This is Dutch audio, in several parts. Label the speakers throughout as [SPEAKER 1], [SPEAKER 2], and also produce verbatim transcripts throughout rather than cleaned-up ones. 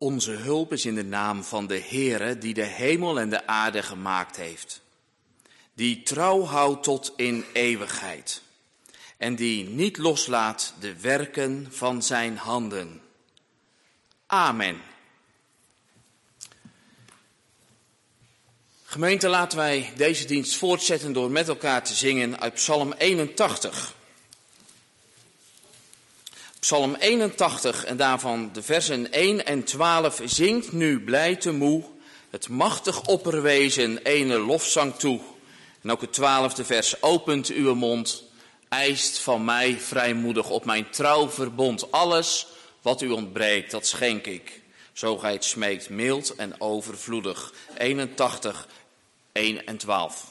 [SPEAKER 1] Onze hulp is in de naam van de Heere die de hemel en de aarde gemaakt heeft. Die trouw houdt tot in eeuwigheid. En die niet loslaat de werken van zijn handen. Amen. Gemeente, laten wij deze dienst voortzetten door met elkaar te zingen uit Psalm eenentachtig. Psalm eenentachtig en daarvan de versen één en twaalf. Zingt nu blij te moe, het machtig opperwezen ene lofzang toe. En ook het twaalfde vers, opent uw mond, eist van mij vrijmoedig op mijn trouw verbond. Alles wat u ontbreekt, dat schenk ik. Zo gij het smeekt, mild en overvloedig. eenentachtig, één en twaalf.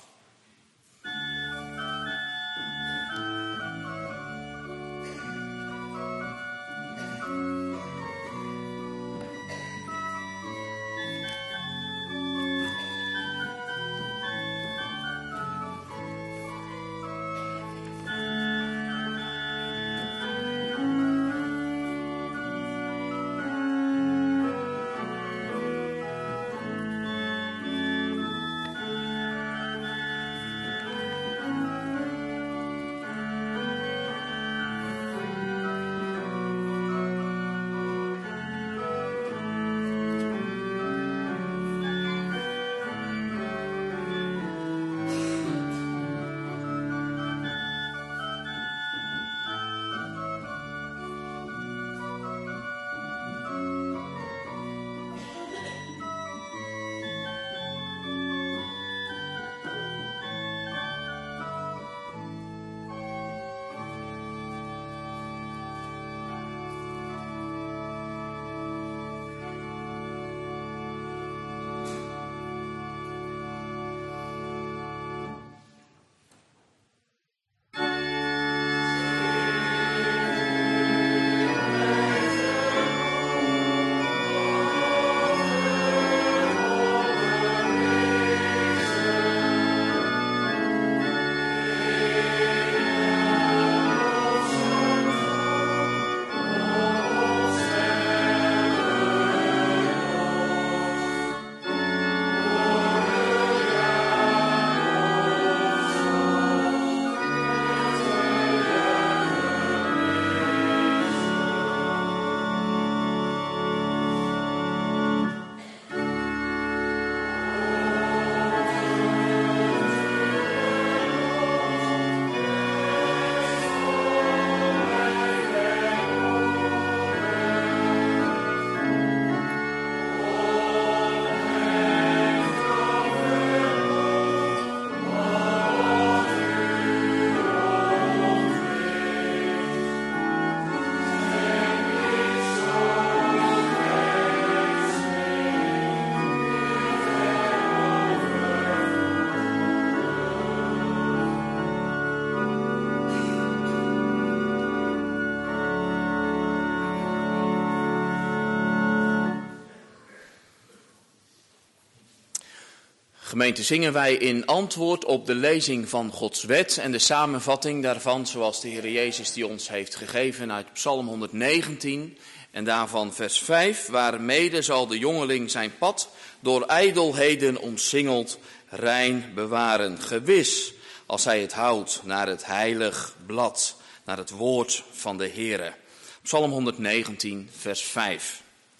[SPEAKER 1] Gemeente, zingen wij in antwoord op de lezing van Gods wet en de samenvatting daarvan, zoals de Heer Jezus die ons heeft gegeven uit Psalm honderdnegentien. En daarvan vers vijf, waarmede zal de jongeling zijn pad door ijdelheden omsingeld rein bewaren. Gewis, als hij het houdt naar het heilig blad, naar het woord van de Heere. Psalm honderdnegentien, vers vijf.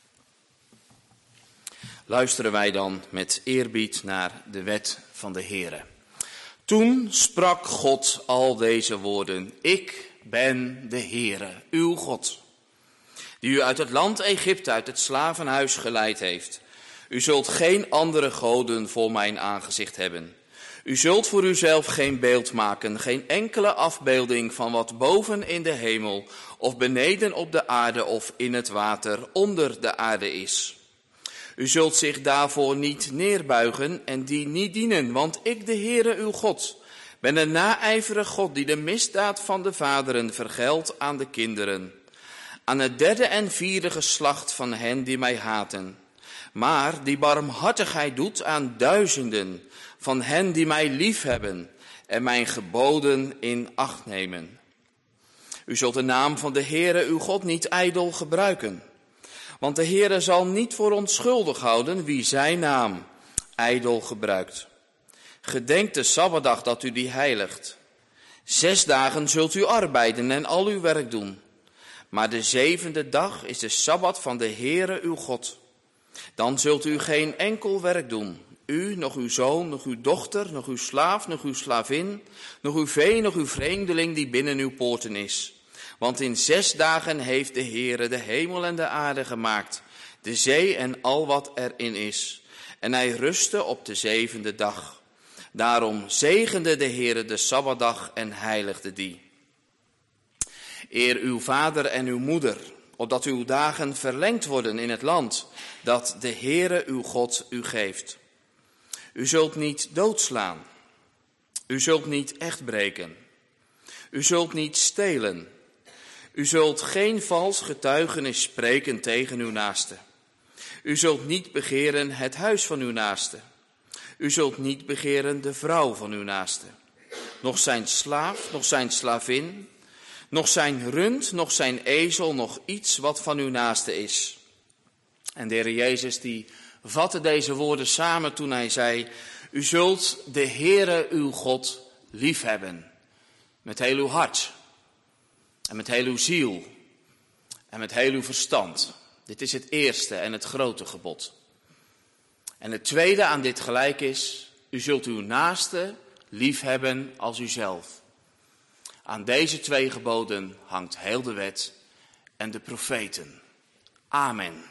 [SPEAKER 1] Luisteren wij dan met eerbied naar de wet van de Heere. Toen sprak God al deze woorden: Ik ben de Heere, uw God, die u uit het land Egypte, uit het slavenhuis geleid heeft. U zult geen andere goden voor mijn aangezicht hebben. U zult voor uzelf geen beeld maken, geen enkele afbeelding van wat boven in de hemel of beneden op de aarde of in het water onder de aarde is. U zult zich daarvoor niet neerbuigen en die niet dienen, want ik, de Heere uw God, ben een naijverig God die de misdaad van de vaderen vergeldt aan de kinderen, aan het derde en vierde geslacht van hen die mij haten, maar die barmhartigheid doet aan duizenden van hen die mij liefhebben en mijn geboden in acht nemen. U zult de naam van de Heere uw God niet ijdel gebruiken. Want de Heere zal niet voor onschuldig houden wie zijn naam ijdel gebruikt. Gedenk de Sabbatdag dat u die heiligt. Zes dagen zult u arbeiden en al uw werk doen. Maar de zevende dag is de Sabbat van de Heere uw God. Dan zult u geen enkel werk doen. U, nog uw zoon, nog uw dochter, nog uw slaaf, nog uw slavin, nog uw vee, nog uw vreemdeling die binnen uw poorten is. Want in zes dagen heeft de Heere de hemel en de aarde gemaakt, de zee en al wat erin is. En hij rustte op de zevende dag. Daarom zegende de Heere de Sabbatdag en heiligde die. Eer uw vader en uw moeder, opdat uw dagen verlengd worden in het land dat de Heere uw God u geeft. U zult niet doodslaan. U zult niet echt breken. U zult niet stelen. U zult geen vals getuigenis spreken tegen uw naaste. U zult niet begeren het huis van uw naaste. U zult niet begeren de vrouw van uw naaste. Nog zijn slaaf, nog zijn slavin, nog zijn rund, nog zijn ezel, nog iets wat van uw naaste is. En de Heer Jezus die vatte deze woorden samen toen hij zei: U zult de Heere uw God liefhebben. Met heel uw hart. En met heel uw ziel. En met heel uw verstand. Dit is het eerste en het grote gebod. En het tweede aan dit gelijk is: U zult uw naaste liefhebben als uzelf. Aan deze twee geboden hangt heel de wet en de profeten. Amen.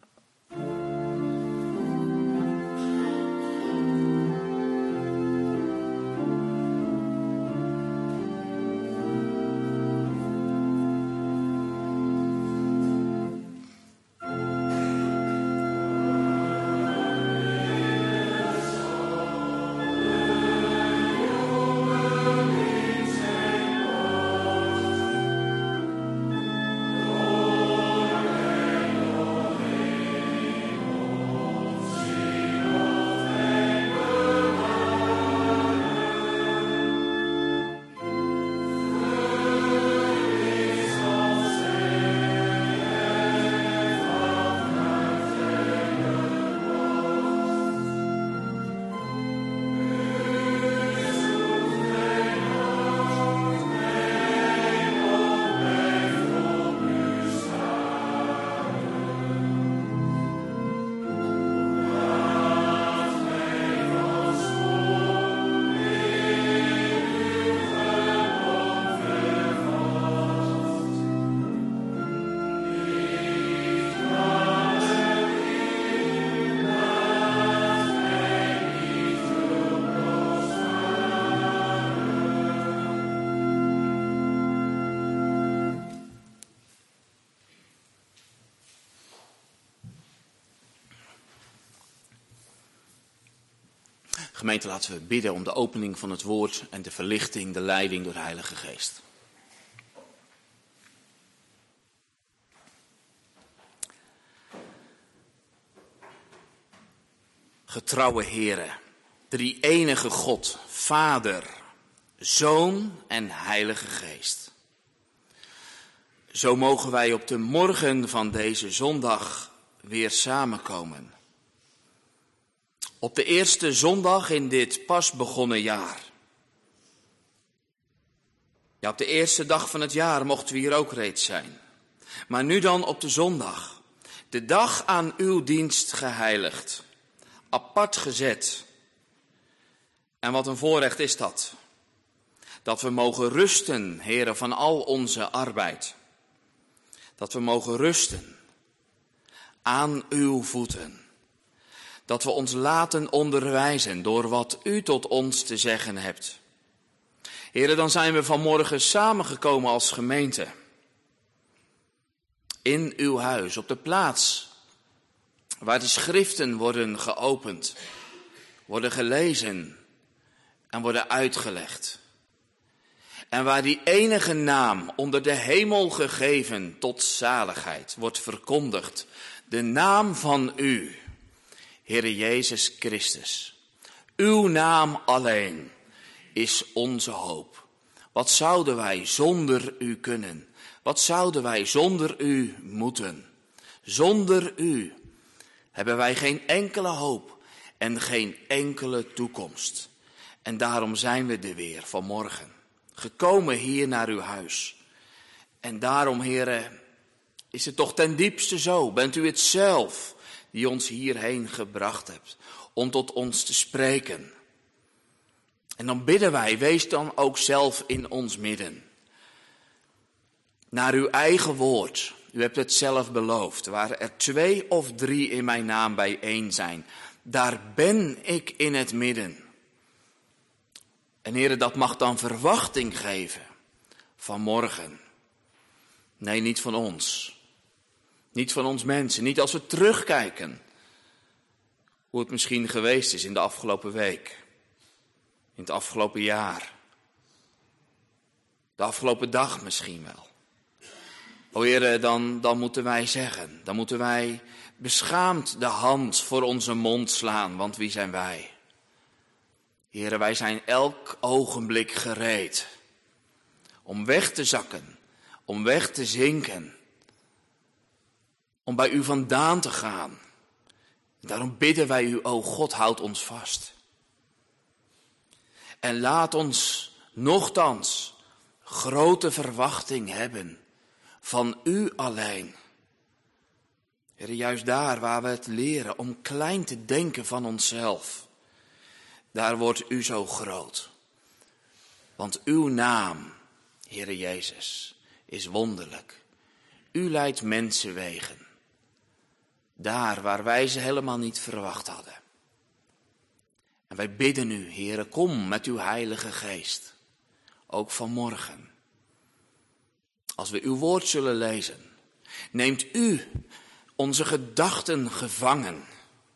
[SPEAKER 1] Gemeente, laten we bidden om de opening van het woord en de verlichting, de leiding door de Heilige Geest. Getrouwe Heere, drie enige God, Vader, Zoon en Heilige Geest. Zo mogen wij op de morgen van deze zondag weer samenkomen. Op de eerste zondag in dit pas begonnen jaar. Ja, op de eerste dag van het jaar mochten we hier ook reeds zijn. Maar nu dan op de zondag. De dag aan uw dienst geheiligd. Apart gezet. En wat een voorrecht is dat. Dat we mogen rusten, Heere, van al onze arbeid. Dat we mogen rusten aan uw voeten. Dat we ons laten onderwijzen door wat u tot ons te zeggen hebt. Heere, dan zijn we vanmorgen samengekomen als gemeente. In uw huis, op de plaats waar de schriften worden geopend, worden gelezen en worden uitgelegd. En waar die enige naam onder de hemel gegeven tot zaligheid wordt verkondigd. De naam van u, Heere Jezus Christus. Uw naam alleen is onze hoop. Wat zouden wij zonder u kunnen? Wat zouden wij zonder u moeten? Zonder u hebben wij geen enkele hoop en geen enkele toekomst. En daarom zijn we er weer vanmorgen, gekomen hier naar uw huis. En daarom, heren, is het toch ten diepste zo, bent u het zelf die ons hierheen gebracht hebt, om tot ons te spreken. En dan bidden wij, wees dan ook zelf in ons midden. Naar uw eigen woord, u hebt het zelf beloofd, waar er twee of drie in mijn naam bijeen zijn, daar ben ik in het midden. En heren, dat mag dan verwachting geven van morgen. Nee, niet van ons. Niet van ons mensen, niet als we terugkijken hoe het misschien geweest is in de afgelopen week. In het afgelopen jaar. De afgelopen dag misschien wel. O Heere, dan, dan moeten wij zeggen, dan moeten wij beschaamd de hand voor onze mond slaan, want wie zijn wij? Heere, wij zijn elk ogenblik gereed om weg te zakken, om weg te zinken, om bij u vandaan te gaan. Daarom bidden wij u, o God, houd ons vast. En laat ons nochtans grote verwachting hebben van u alleen. Heere, juist daar waar we het leren om klein te denken van onszelf, daar wordt u zo groot. Want uw naam, Heere Jezus, is wonderlijk. U leidt mensenwegen. Daar waar wij ze helemaal niet verwacht hadden. En wij bidden u, Heere, kom met uw Heilige Geest. Ook vanmorgen. Als we uw woord zullen lezen, neemt u onze gedachten gevangen.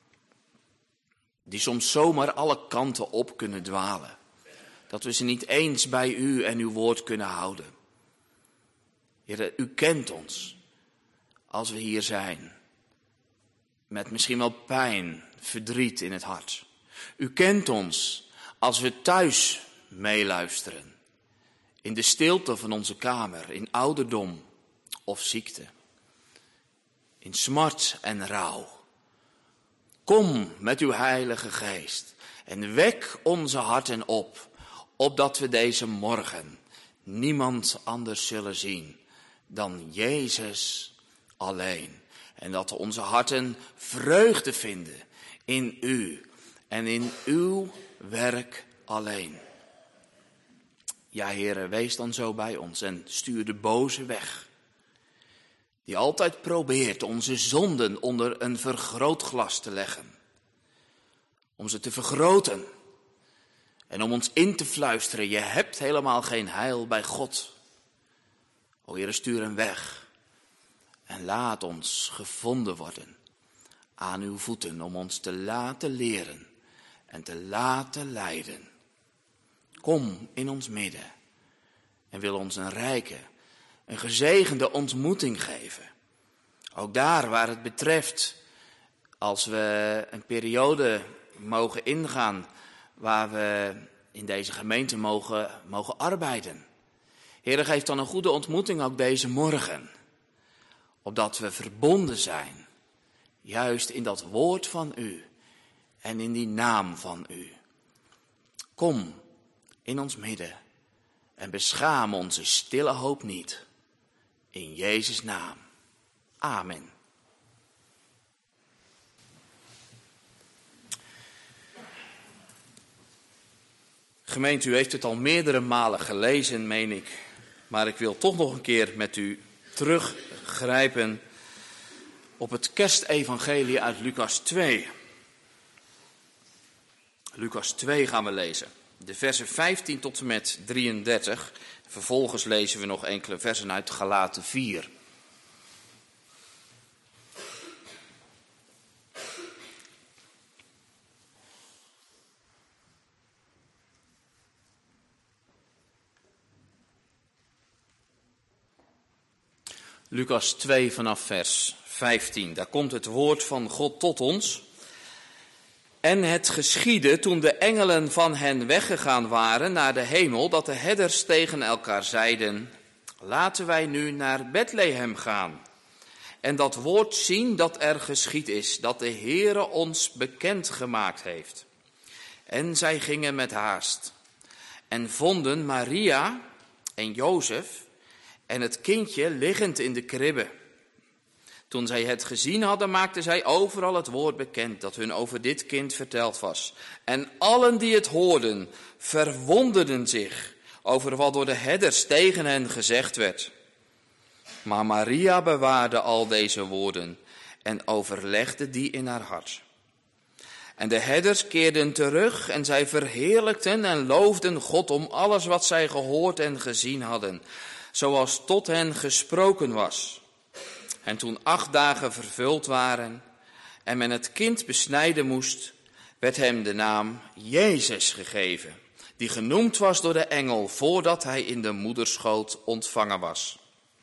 [SPEAKER 1] Die soms zomaar alle kanten op kunnen dwalen. Dat we ze niet eens bij u en uw woord kunnen houden. Heere, u kent ons als we hier zijn. Met misschien wel pijn, verdriet in het hart. U kent ons als we thuis meeluisteren. In de stilte van onze kamer, in ouderdom of ziekte. In smart en rouw. Kom met uw Heilige Geest en wek onze harten op, opdat we deze morgen niemand anders zullen zien dan Jezus alleen. En dat onze harten vreugde vinden in u en in uw werk alleen. Ja, Heere, wees dan zo bij ons en stuur de boze weg. Die altijd probeert onze zonden onder een vergrootglas te leggen. Om ze te vergroten. En om ons in te fluisteren, je hebt helemaal geen heil bij God. O Heere, stuur hem weg. En laat ons gevonden worden aan uw voeten om ons te laten leren en te laten leiden. Kom in ons midden en wil ons een rijke, een gezegende ontmoeting geven. Ook daar waar het betreft, als we een periode mogen ingaan waar we in deze gemeente mogen, mogen arbeiden. Heere, geef dan een goede ontmoeting ook deze morgen. Opdat we verbonden zijn, juist in dat woord van u en in die naam van u. Kom in ons midden en beschaam onze stille hoop niet. In Jezus' naam. Amen. Gemeente, u heeft het al meerdere malen gelezen, meen ik. Maar ik wil toch nog een keer met u teruggrijpen op het kerstevangelie uit Lucas twee. Lucas twee gaan we lezen. De versen vijftien tot en met drieëndertig. Vervolgens lezen we nog enkele versen uit Galaten vier. Lucas twee vanaf vers vijftien. Daar komt het woord van God tot ons. En het geschiedde toen de engelen van hen weggegaan waren naar de hemel, dat de herders tegen elkaar zeiden: laten wij nu naar Bethlehem gaan en dat woord zien dat er geschied is, dat de Heere ons bekend gemaakt heeft. En zij gingen met haast en vonden Maria en Jozef en het kindje liggend in de kribbe. Toen zij het gezien hadden, maakten zij overal het woord bekend dat hun over dit kind verteld was. En allen die het hoorden, verwonderden zich over wat door de herders tegen hen gezegd werd. Maar Maria bewaarde al deze woorden en overlegde die in haar hart. En de herders keerden terug en zij verheerlijkten en loofden God om alles wat zij gehoord en gezien hadden, zoals tot hen gesproken was. En toen acht dagen vervuld waren en men het kind besnijden moest, werd hem de naam Jezus gegeven, die genoemd was door de engel voordat hij in de moederschoot ontvangen was.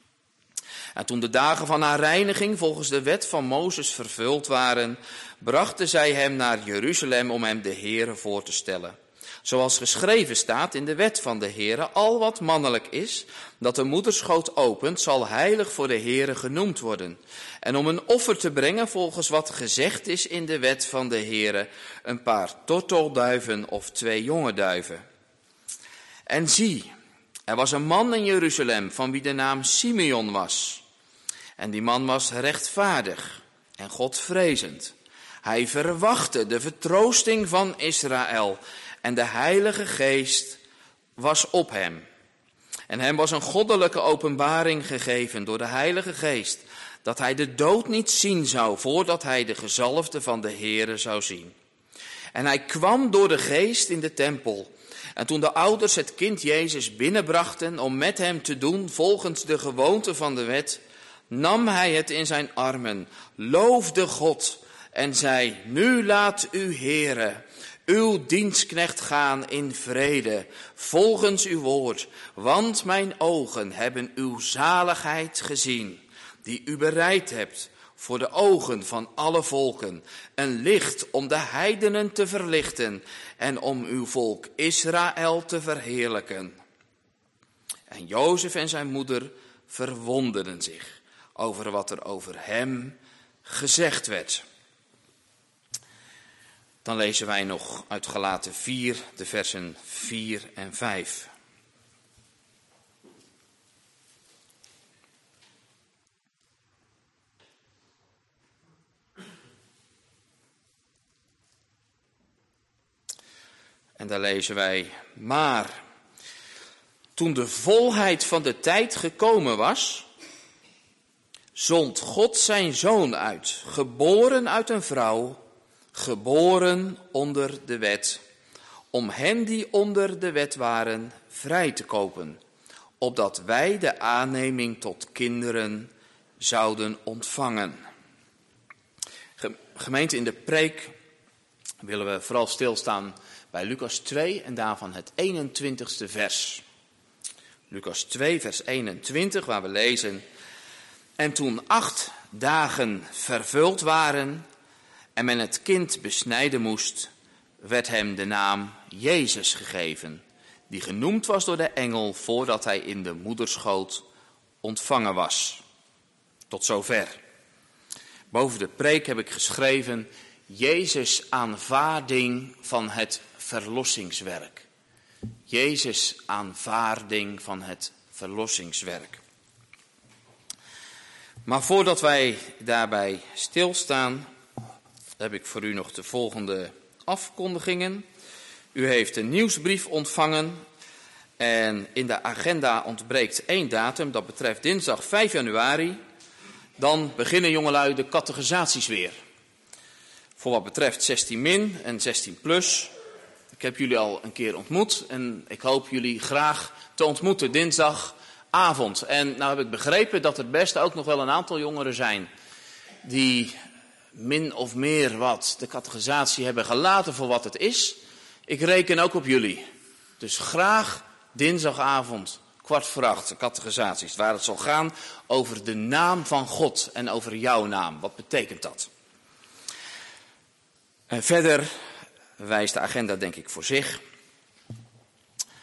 [SPEAKER 1] En toen de dagen van haar reiniging volgens de wet van Mozes vervuld waren, brachten zij hem naar Jeruzalem om hem de Heere voor te stellen. Zoals geschreven staat in de wet van de Heere, al wat mannelijk is, dat de moederschoot opent, zal heilig voor de Heere genoemd worden. En om een offer te brengen volgens wat gezegd is in de wet van de Heere, een paar tortelduiven of twee jonge duiven. En zie, er was een man in Jeruzalem van wie de naam Simeon was. En die man was rechtvaardig en Godvrezend. Hij verwachtte de vertroosting van Israël en de Heilige Geest was op hem. En hem was een goddelijke openbaring gegeven door de Heilige Geest, dat hij de dood niet zien zou voordat hij de gezalfde van de Heere zou zien. En hij kwam door de Geest in de tempel. En toen de ouders het kind Jezus binnenbrachten om met hem te doen volgens de gewoonte van de wet, nam hij het in zijn armen, loofde God en zei: Nu laat u, Heere, uw dienstknecht gaan in vrede, volgens uw woord, want mijn ogen hebben uw zaligheid gezien, die u bereid hebt voor de ogen van alle volken, een licht om de heidenen te verlichten en om uw volk Israël te verheerlijken. En Jozef en zijn moeder verwonderden zich over wat er over hem gezegd werd. Dan lezen wij nog uit Galaten vier, de versen vier en vijf. En daar lezen wij: Maar toen de volheid van de tijd gekomen was, zond God zijn zoon uit, geboren uit een vrouw, geboren onder de wet, om hen die onder de wet waren vrij te kopen, opdat wij de aanneming tot kinderen zouden ontvangen. Gemeente, in de preek willen we vooral stilstaan bij Lucas twee en daarvan het eenentwintigste vers. Lucas twee, vers eenentwintig, waar we lezen: En toen acht dagen vervuld waren en men het kind besnijden moest, werd hem de naam Jezus gegeven, die genoemd was door de engel voordat hij in de moederschoot ontvangen was. Tot zover. Boven de preek heb ik geschreven: Jezus' aanvaarding van het verlossingswerk. Jezus' aanvaarding van het verlossingswerk. Maar voordat wij daarbij stilstaan, heb ik voor u nog de volgende afkondigingen. U heeft een nieuwsbrief ontvangen en in de agenda ontbreekt één datum, dat betreft dinsdag vijf januari. Dan beginnen jongelui de catechisaties weer. Voor wat betreft zestien min en zestien plus. Ik heb jullie al een keer ontmoet en ik hoop jullie graag te ontmoeten dinsdagavond. En nou heb ik begrepen dat er best ook nog wel een aantal jongeren zijn die min of meer wat de catechisatie hebben gelaten voor wat het is. Ik reken ook op jullie. Dus graag dinsdagavond, kwart voor acht, de catechisaties, waar het zal gaan over de naam van God en over jouw naam. Wat betekent dat? En verder wijst de agenda denk ik voor zich.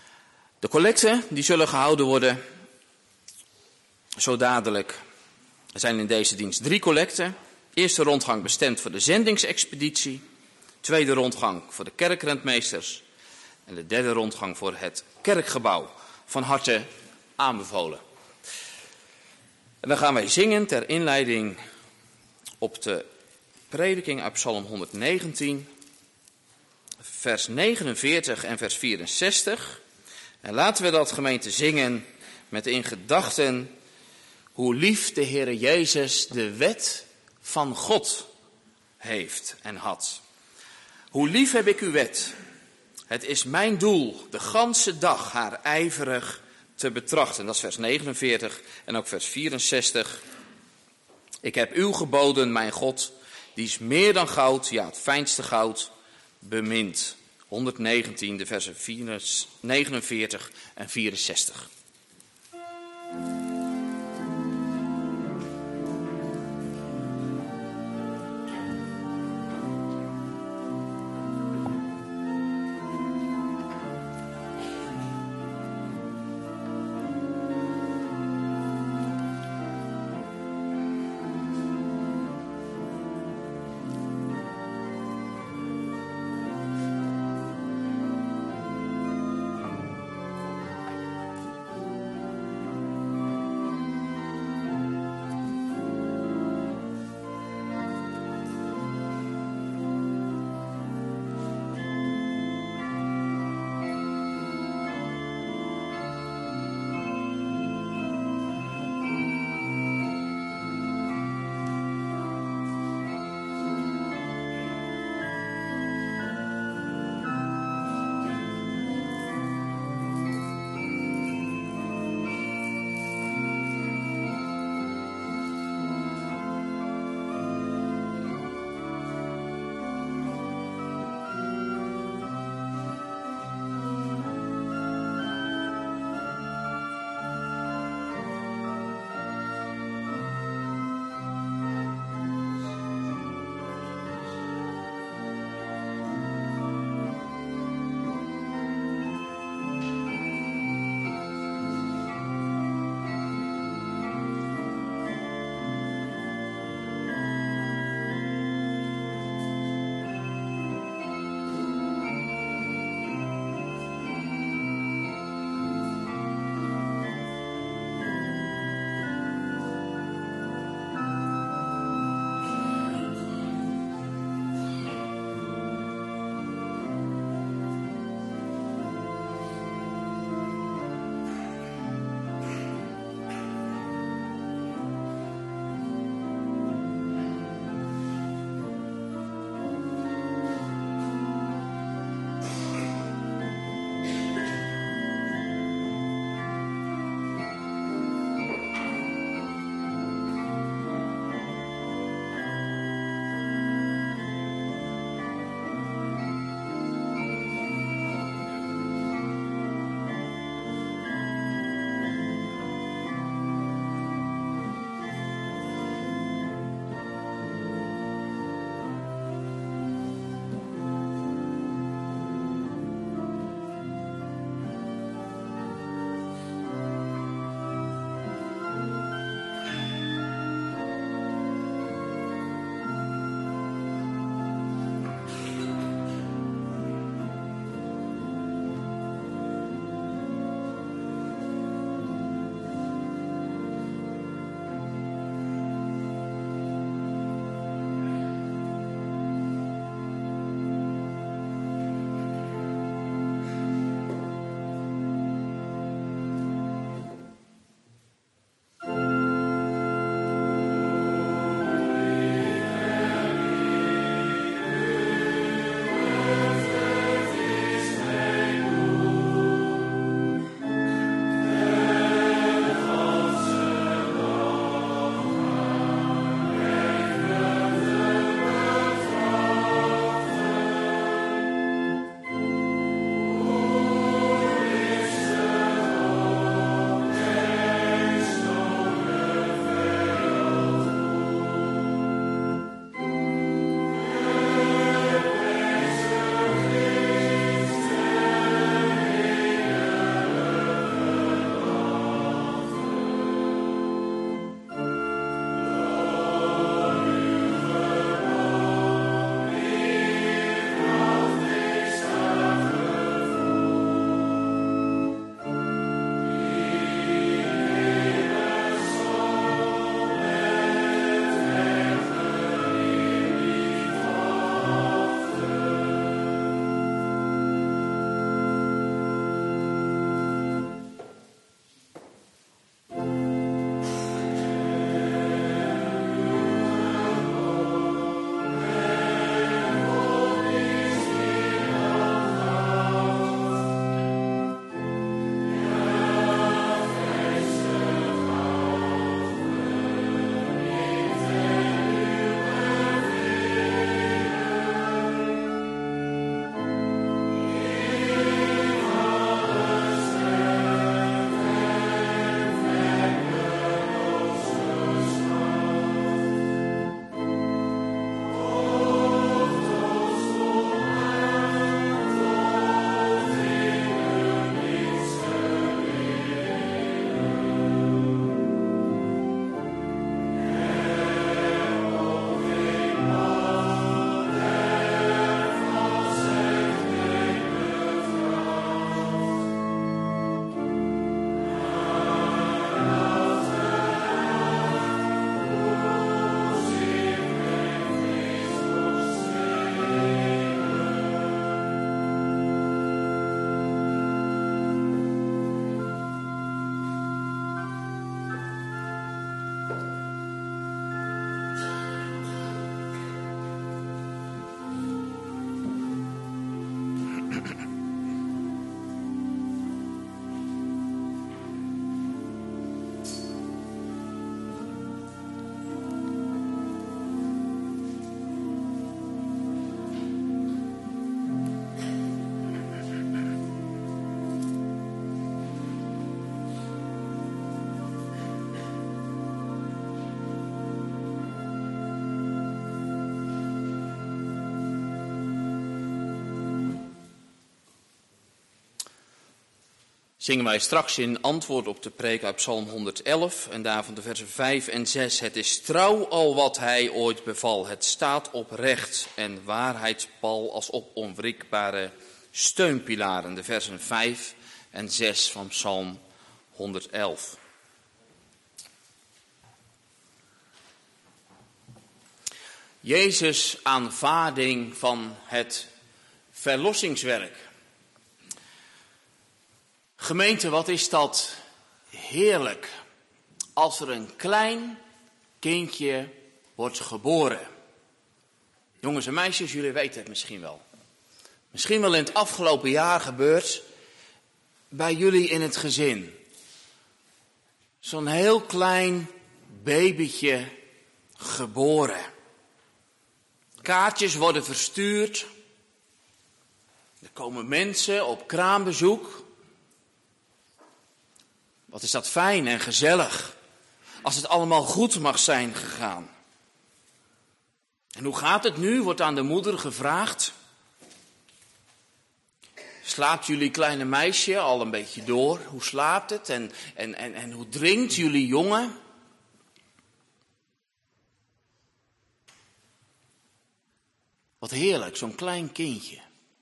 [SPEAKER 1] De collecten die zullen gehouden worden zo dadelijk Er zijn in deze dienst drie collecten. Eerste rondgang bestemd voor de zendingsexpeditie. Tweede rondgang voor de kerkrentmeesters. En de derde rondgang voor het kerkgebouw. Van harte aanbevolen. En dan gaan wij zingen ter inleiding op de prediking uit Psalm honderdnegentien. Vers negenenveertig en vers vierenzestig. En laten we dat, gemeente, zingen met in gedachten hoe lief de Heere Jezus de wet van God heeft en had. Hoe lief heb ik uw wet. Het is mijn doel de ganse dag haar ijverig te betrachten. Dat is vers negenenveertig en ook vers vierenzestig. Ik heb uw geboden, mijn God, die is meer dan goud, ja het fijnste goud, bemint. honderdnegentien, de versen negenenveertig en vierenzestig. Zingen wij straks in antwoord op de preek uit Psalm honderd-elf en daarvan de versen vijf en zes. Het is trouw al wat hij ooit beval. Het staat op recht en waarheidspal als op onwrikbare steunpilaren. De versen vijf en zes van Psalm honderd-elf. Jezus' aanvaarding van het verlossingswerk. Gemeente, wat is dat heerlijk als er een klein kindje wordt geboren. Jongens en meisjes, jullie weten het misschien wel. Misschien wel in het afgelopen jaar gebeurd bij jullie in het gezin. Zo'n heel klein babytje geboren. Kaartjes worden verstuurd. Er komen mensen op kraambezoek. Wat is dat fijn en gezellig. Als het allemaal goed mag zijn gegaan. En hoe gaat het nu? Wordt aan de moeder gevraagd. Slaapt jullie kleine meisje al een beetje door? Hoe slaapt het? En, en, en, en hoe drinkt jullie jongen? Wat heerlijk, zo'n klein kindje.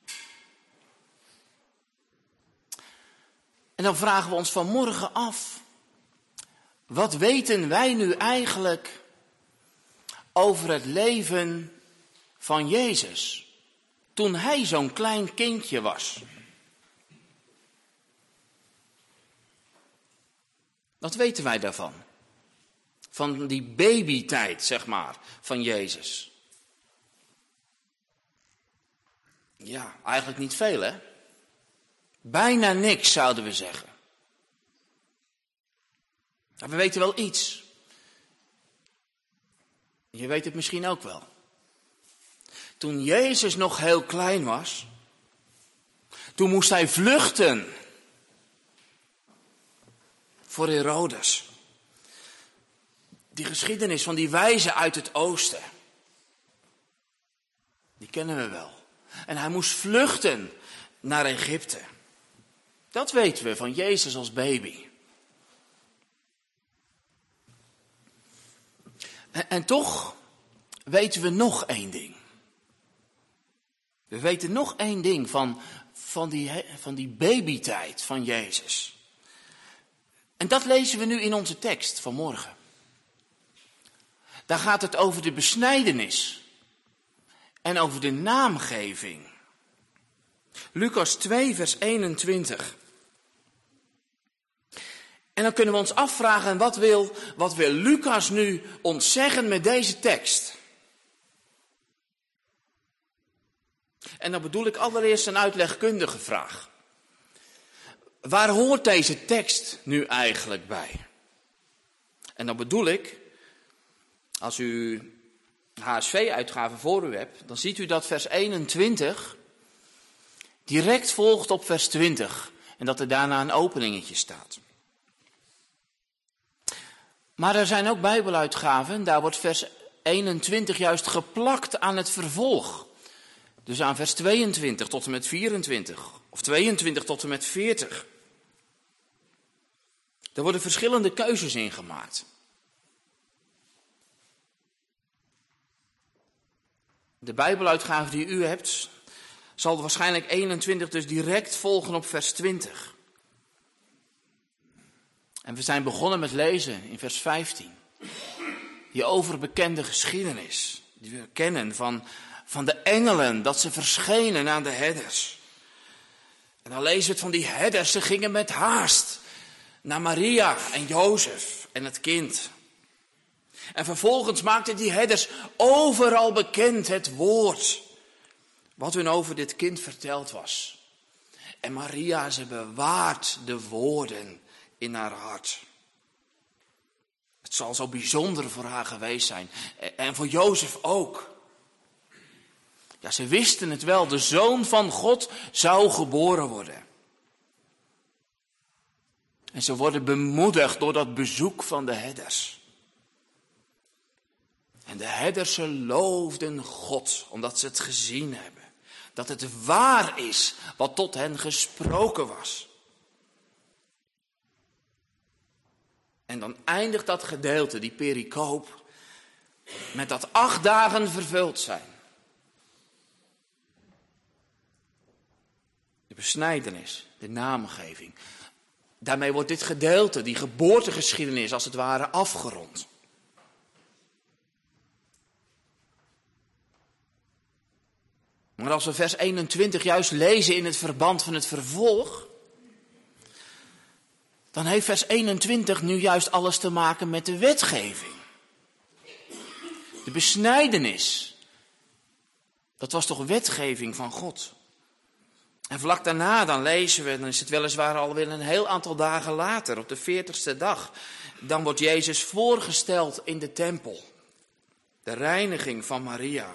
[SPEAKER 1] En dan vragen we ons vanmorgen af, wat weten wij nu eigenlijk over het leven van Jezus, toen hij zo'n klein kindje was? Wat weten wij daarvan? Van die babytijd, zeg maar, van Jezus. Ja, eigenlijk niet veel, hè? Bijna niks, zouden we zeggen. Maar we weten wel iets. Je weet het misschien ook wel. Toen Jezus nog heel klein was, toen moest hij vluchten voor Herodes. Die geschiedenis van die wijze uit het oosten, die kennen we wel. En hij moest vluchten naar Egypte. Dat weten we van Jezus als baby. En, en toch weten we nog één ding. We weten nog één ding van, van, die, van die babytijd van Jezus. En dat lezen we nu in onze tekst van morgen. Daar gaat het over de besnijdenis en over de naamgeving. Lucas twee, vers eenentwintig. En dan kunnen we ons afvragen, wat wil, wat wil Lucas nu ons zeggen met deze tekst? En dan bedoel ik allereerst een uitlegkundige vraag. Waar hoort deze tekst nu eigenlijk bij? En dan bedoel ik, als u H S V-uitgave voor u hebt, dan ziet u dat vers eenentwintig direct volgt op vers twintig. En dat er daarna een openingetje staat. Maar er zijn ook Bijbeluitgaven, daar wordt vers eenentwintig juist geplakt aan het vervolg. Dus aan vers tweeëntwintig tot en met vierentwintig. Of tweeëntwintig tot en met veertig. Er worden verschillende keuzes in gemaakt. De Bijbeluitgave die u hebt, zal waarschijnlijk eenentwintig dus direct volgen op vers twintig. En we zijn begonnen met lezen in vers vijftien. Die overbekende geschiedenis die we kennen van, van de engelen, dat ze verschenen aan de herders. En dan lezen we het van die herders, ze gingen met haast naar Maria en Jozef en het kind. En vervolgens maakten die herders overal bekend het woord wat hun over dit kind verteld was. En Maria, ze bewaart de woorden in haar hart. Het zal zo bijzonder voor haar geweest zijn. En voor Jozef ook. Ja, ze wisten het wel. De Zoon van God zou geboren worden. En ze worden bemoedigd door dat bezoek van de herders. En de herders ze loofden God, omdat ze het gezien hebben. Dat het waar is wat tot hen gesproken was. En dan eindigt dat gedeelte, die pericoop, met dat acht dagen vervuld zijn. De besnijdenis, de naamgeving. Daarmee wordt dit gedeelte, die geboortegeschiedenis als het ware, afgerond. Maar als we vers eenentwintig juist lezen in het verband van het vervolg, dan heeft vers eenentwintig nu juist alles te maken met de wetgeving. De besnijdenis, dat was toch wetgeving van God. En vlak daarna dan lezen we, dan is het weliswaar alweer een heel aantal dagen later, op de veertigste dag. Dan wordt Jezus voorgesteld in de tempel. De reiniging van Maria.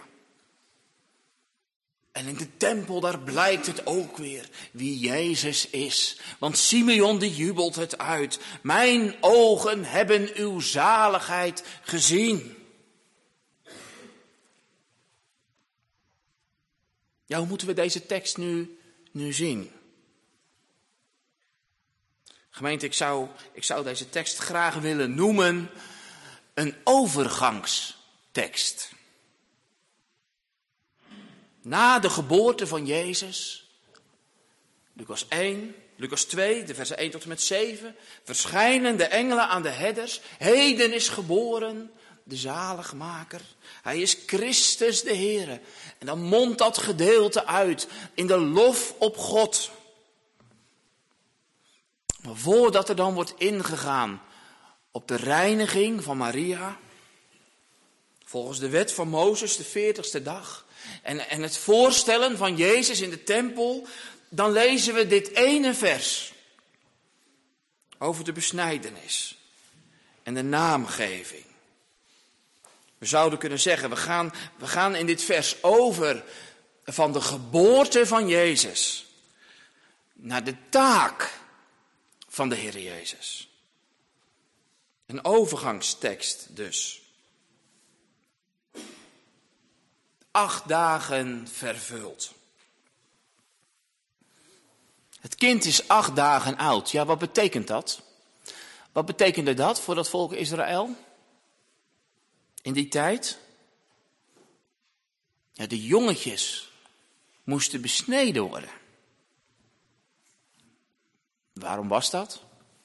[SPEAKER 1] En in de tempel, daar blijkt het ook weer wie Jezus is. Want Simeon die jubelt het uit. Mijn ogen hebben uw zaligheid gezien. Ja, hoe moeten we deze tekst nu, nu zien? Gemeente, ik zou, ik zou deze tekst graag willen noemen een overgangstekst. Na de geboorte van Jezus, Lucas één, Lucas twee, de versen één tot en met zeven, verschijnen de engelen aan de herders. Heden is geboren de zaligmaker. Hij is Christus de Heere. En dan mondt dat gedeelte uit in de lof op God. Maar voordat er dan wordt ingegaan op de reiniging van Maria, volgens de wet van Mozes, de veertigste dag, en, en het voorstellen van Jezus in de tempel, dan lezen we dit ene vers over de besnijdenis en de naamgeving. We zouden kunnen zeggen, we gaan, we gaan in dit vers over van de geboorte van Jezus naar de taak van de Heer Jezus. Een overgangstekst dus. Acht dagen vervuld. Het kind is acht dagen oud. Ja, wat betekent dat? Wat betekende dat voor dat volk Israël? In die tijd? Ja, de jongetjes moesten besneden worden. Waarom was dat?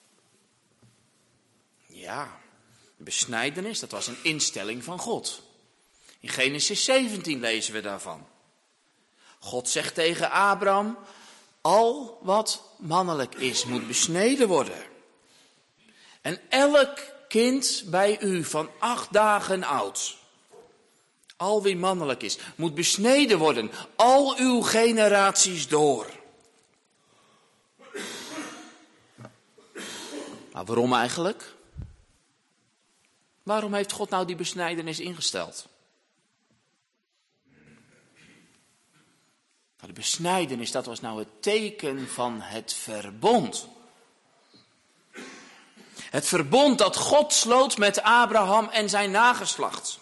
[SPEAKER 1] Ja, de besnijdenis, dat was een instelling van God. In Genesis zeventien lezen we daarvan. God zegt tegen Abraham, al wat mannelijk is, moet besneden worden. En elk kind bij u van acht dagen oud, al wie mannelijk is, moet besneden worden, al uw generaties door. Maar waarom eigenlijk? Waarom heeft God nou die besnijdenis ingesteld? De besnijdenis, dat was nou het teken van het verbond. Het verbond dat God sloot met Abraham en zijn nageslacht.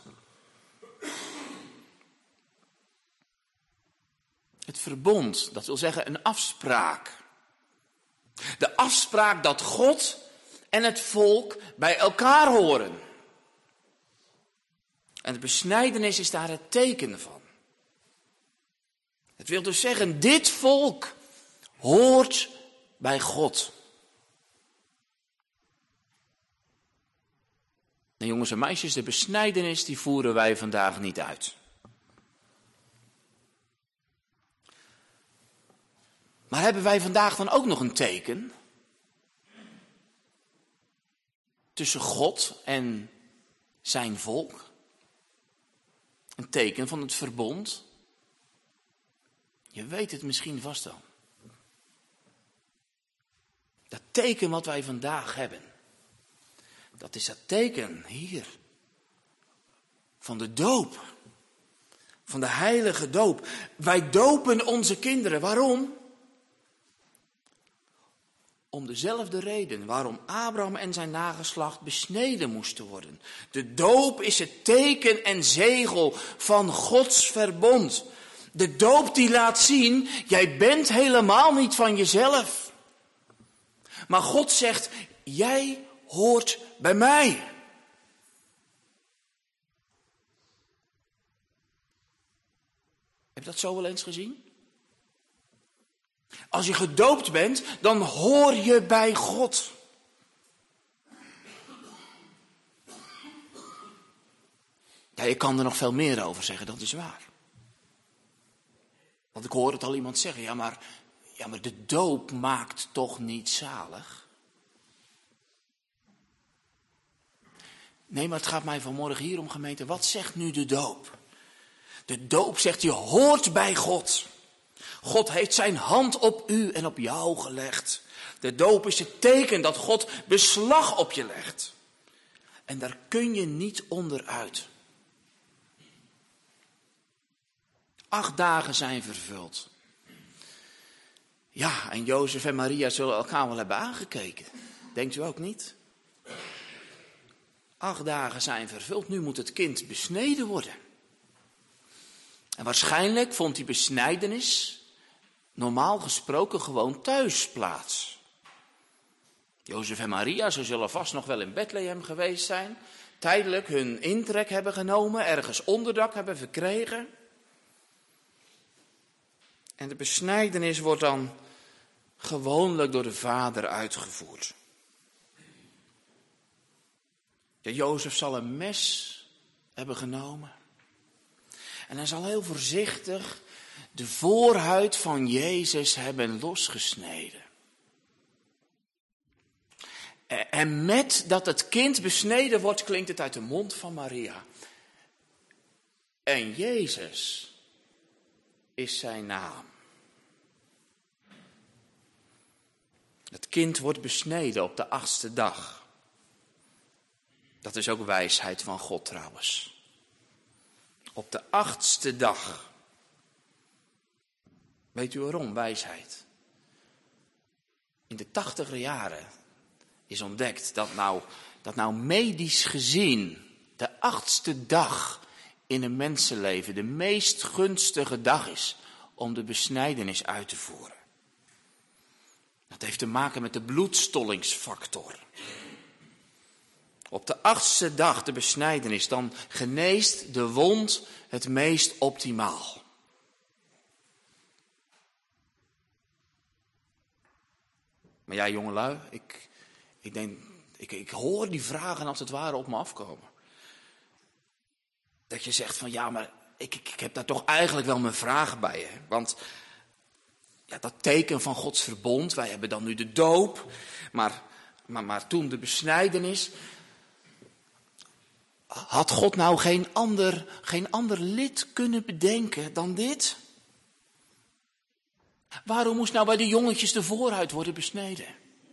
[SPEAKER 1] Het verbond, dat wil zeggen een afspraak. De afspraak dat God en het volk bij elkaar horen. En de besnijdenis is daar het teken van. Het wil dus zeggen, dit volk hoort bij God. En jongens en meisjes, de besnijdenis die voeren wij vandaag niet uit. Maar hebben wij vandaag dan ook nog een teken tussen God en zijn volk? Een teken van het verbond? Je weet het misschien vast wel. Dat teken wat wij vandaag hebben, dat is dat teken hier van de doop. Van de heilige doop. Wij dopen onze kinderen. Waarom? Om dezelfde reden waarom Abraham en zijn nageslacht besneden moesten worden. De doop is het teken en zegel van Gods verbond. De doop die laat zien, jij bent helemaal niet van jezelf. Maar God zegt, jij hoort bij mij. Heb je dat zo wel eens gezien? Als je gedoopt bent, dan hoor je bij God. Ja, je kan er nog veel meer over zeggen, dat is waar. Want ik hoor het al iemand zeggen, ja maar, ja, maar de doop maakt toch niet zalig? Nee, maar het gaat mij vanmorgen hier om, gemeente, wat zegt nu de doop? De doop zegt, je hoort bij God. God heeft zijn hand op u en op jou gelegd. De doop is het teken dat God beslag op je legt. En daar kun je niet onderuit. Acht dagen zijn vervuld. Ja, en Jozef en Maria zullen elkaar wel hebben aangekeken. Denkt u ook niet? Acht dagen zijn vervuld, nu moet het kind besneden worden. En waarschijnlijk vond die besnijdenis normaal gesproken gewoon thuis plaats. Jozef en Maria, ze zullen vast nog wel in Bethlehem geweest zijn. Tijdelijk hun intrek hebben genomen, ergens onderdak hebben verkregen. En de besnijdenis wordt dan gewoonlijk door de vader uitgevoerd. Ja, Jozef zal een mes hebben genomen. En hij zal heel voorzichtig de voorhuid van Jezus hebben losgesneden. En met dat het kind besneden wordt, klinkt het uit de mond van Maria. En Jezus is zijn naam. Het kind wordt besneden op de achtste dag. Dat is ook wijsheid van God trouwens. Op de achtste dag. Weet u waarom, wijsheid? In de tachtiger jaren is ontdekt dat nou, dat nou medisch gezien de achtste dag in een mensenleven de meest gunstige dag is om de besnijdenis uit te voeren. Dat heeft te maken met de bloedstollingsfactor. Op de achtste dag de besnijdenis, dan geneest de wond het meest optimaal. Maar ja, jongelui, ik, ik, denk, ik, ik hoor die vragen als het ware op me afkomen. Dat je zegt van ja, maar ik, ik, ik heb daar toch eigenlijk wel mijn vragen bij. Hè? Want ja, dat teken van Gods verbond, wij hebben dan nu de doop, maar, maar, maar toen de besnijdenis. Had God nou geen ander, geen ander lid kunnen bedenken dan dit? Waarom moest nou bij de jongetjes de voorhuid worden besneden?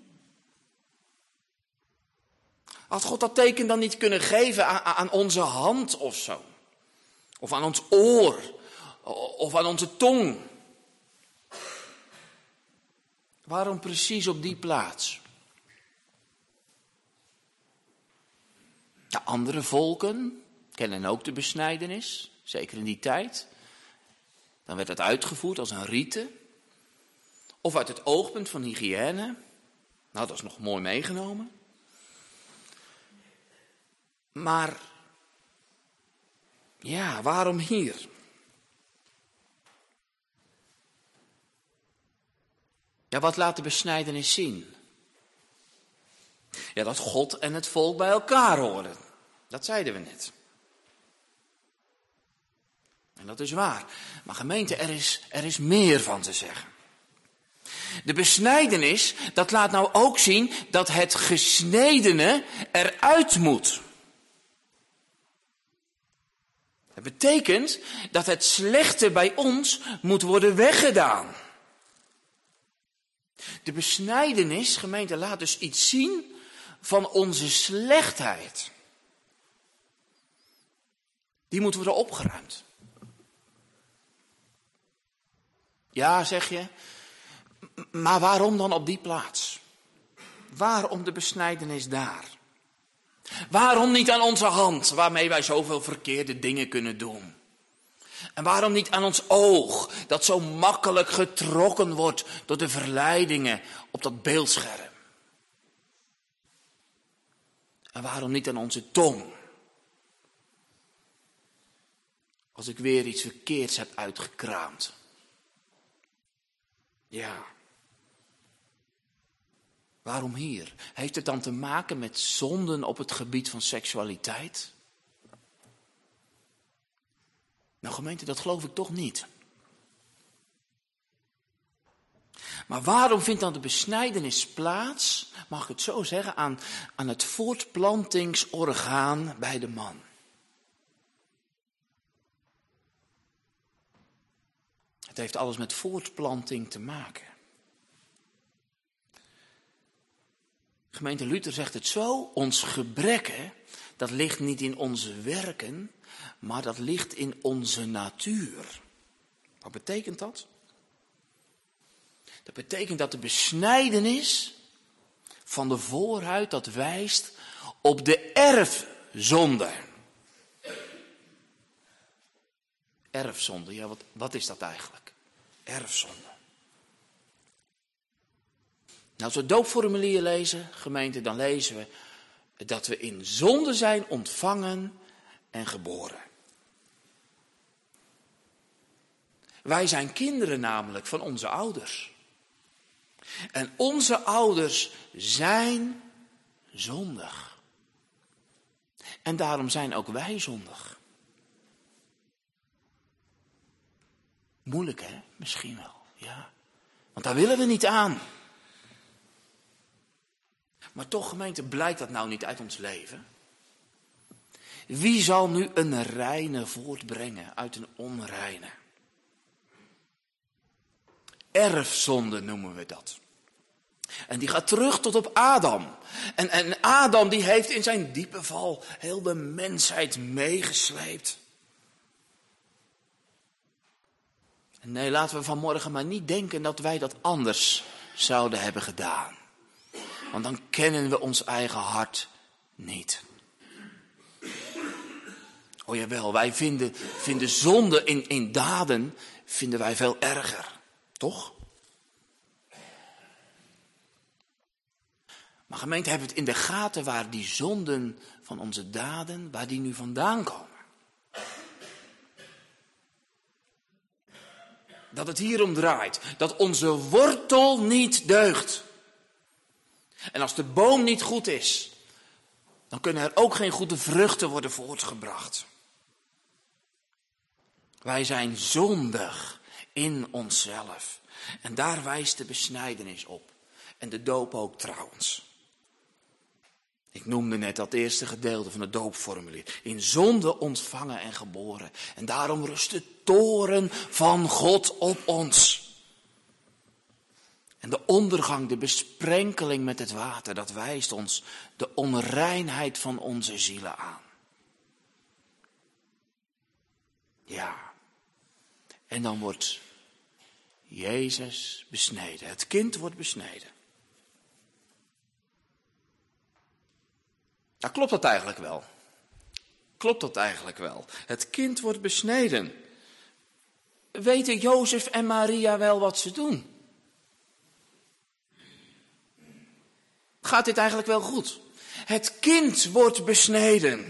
[SPEAKER 1] Had God dat teken dan niet kunnen geven aan, aan onze hand of zo? Of aan ons oor? Of aan onze tong? Waarom precies op die plaats? Ja, andere volken kennen ook de besnijdenis, zeker in die tijd. Dan werd het uitgevoerd als een rite. Of uit het oogpunt van hygiëne. Nou, dat is nog mooi meegenomen. Maar, ja, waarom hier? Ja, wat laat de besnijdenis zien? Ja, dat God en het volk bij elkaar horen. Dat zeiden we net. En dat is waar. Maar gemeente, er is, er is meer van te zeggen. De besnijdenis, dat laat nou ook zien dat het gesnedene eruit moet. Dat betekent dat het slechte bij ons moet worden weggedaan. De besnijdenis, gemeente, laat dus iets zien van onze slechtheid. Die moet worden opgeruimd. Ja, zeg je, maar waarom dan op die plaats? Waarom de besnijdenis daar? Waarom niet aan onze hand, waarmee wij zoveel verkeerde dingen kunnen doen? En waarom niet aan ons oog, dat zo makkelijk getrokken wordt door de verleidingen op dat beeldscherm? En waarom niet aan onze tong? Als ik weer iets verkeerds heb uitgekraamd. Ja. Waarom hier? Heeft het dan te maken met zonden op het gebied van seksualiteit? Nou gemeente, dat geloof ik toch niet. Maar waarom vindt dan de besnijdenis plaats, mag ik het zo zeggen, aan, aan het voortplantingsorgaan bij de man? Het heeft alles met voortplanting te maken. Gemeente Luther zegt het zo, ons gebrek, dat ligt niet in onze werken, maar dat ligt in onze natuur. Wat betekent dat? Dat betekent dat de besnijdenis van de voorhuid, dat wijst op de erfzonde. Erfzonde, ja, wat, wat is dat eigenlijk? Erfzonde. Nou, als we het doopformulier lezen, gemeente, dan lezen we dat we in zonde zijn ontvangen en geboren. Wij zijn kinderen namelijk van onze ouders. En onze ouders zijn zondig. En daarom zijn ook wij zondig. Moeilijk, hè? Misschien wel, ja. Want daar willen we niet aan. Maar toch, gemeente, blijkt dat nou niet uit ons leven? Wie zal nu een reine voortbrengen uit een onreine? Erfzonde noemen we dat. En die gaat terug tot op Adam. En, en Adam die heeft in zijn diepe val heel de mensheid meegesleept. En nee, laten we vanmorgen maar niet denken dat wij dat anders zouden hebben gedaan. Want dan kennen we ons eigen hart niet. Oh jawel, wij vinden, vinden zonde in, in daden vinden wij veel erger. Toch? Maar gemeente, hebben we het in de gaten waar die zonden van onze daden, waar die nu vandaan komen? Dat het hierom draait. Dat onze wortel niet deugt. En als de boom niet goed is, dan kunnen er ook geen goede vruchten worden voortgebracht. Wij zijn zondig in onszelf. En daar wijst de besnijdenis op. En de doop ook trouwens. Ik noemde net dat eerste gedeelte van het doopformulier. In zonde ontvangen en geboren. En daarom rust de toorn van God op ons. En de ondergang, de besprenkeling met het water, dat wijst ons de onreinheid van onze zielen aan. Ja. En dan wordt Jezus besneden. Het kind wordt besneden. Nou, klopt dat eigenlijk wel? Klopt dat eigenlijk wel? Het kind wordt besneden. Weten Jozef en Maria wel wat ze doen? Gaat dit eigenlijk wel goed? Het kind wordt besneden.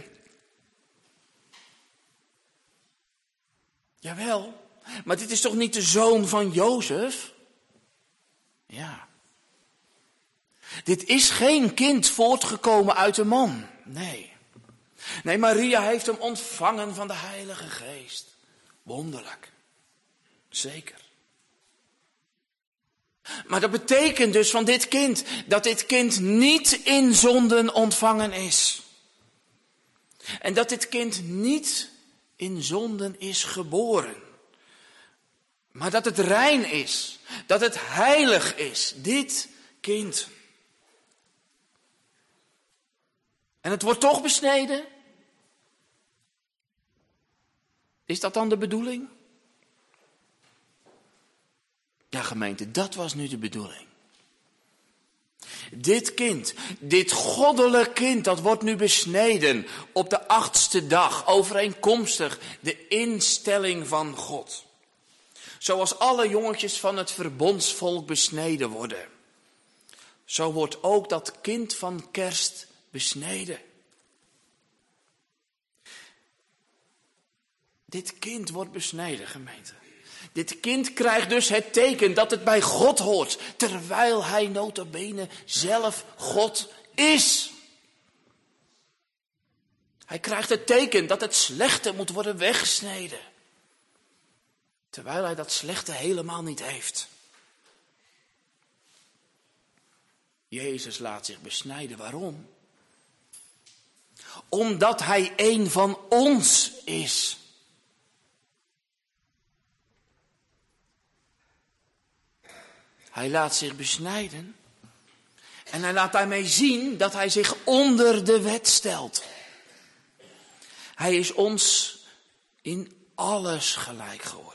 [SPEAKER 1] Jawel, maar dit is toch niet de zoon van Jozef? Ja. Dit is geen kind voortgekomen uit een man. Nee. Nee, Maria heeft hem ontvangen van de Heilige Geest. Wonderlijk. Zeker. Maar dat betekent dus van dit kind, dat dit kind niet in zonden ontvangen is. En dat dit kind niet in zonden is geboren. Maar dat het rein is, dat het heilig is, dit kind. En het wordt toch besneden? Is dat dan de bedoeling? Ja, gemeente, dat was nu de bedoeling. Dit kind, dit goddelijk kind, dat wordt nu besneden op de achtste dag, overeenkomstig de instelling van God. Zoals alle jongetjes van het verbondsvolk besneden worden. Zo wordt ook dat kind van kerst besneden. Dit kind wordt besneden, gemeente. Dit kind krijgt dus het teken dat het bij God hoort, terwijl hij nota bene zelf God is. Hij krijgt het teken dat het slechte moet worden weggesneden, terwijl hij dat slechte helemaal niet heeft. Jezus laat zich besnijden. Waarom? Omdat hij een van ons is. Hij laat zich besnijden. En hij laat daarmee zien dat hij zich onder de wet stelt. Hij is ons in alles gelijk geworden.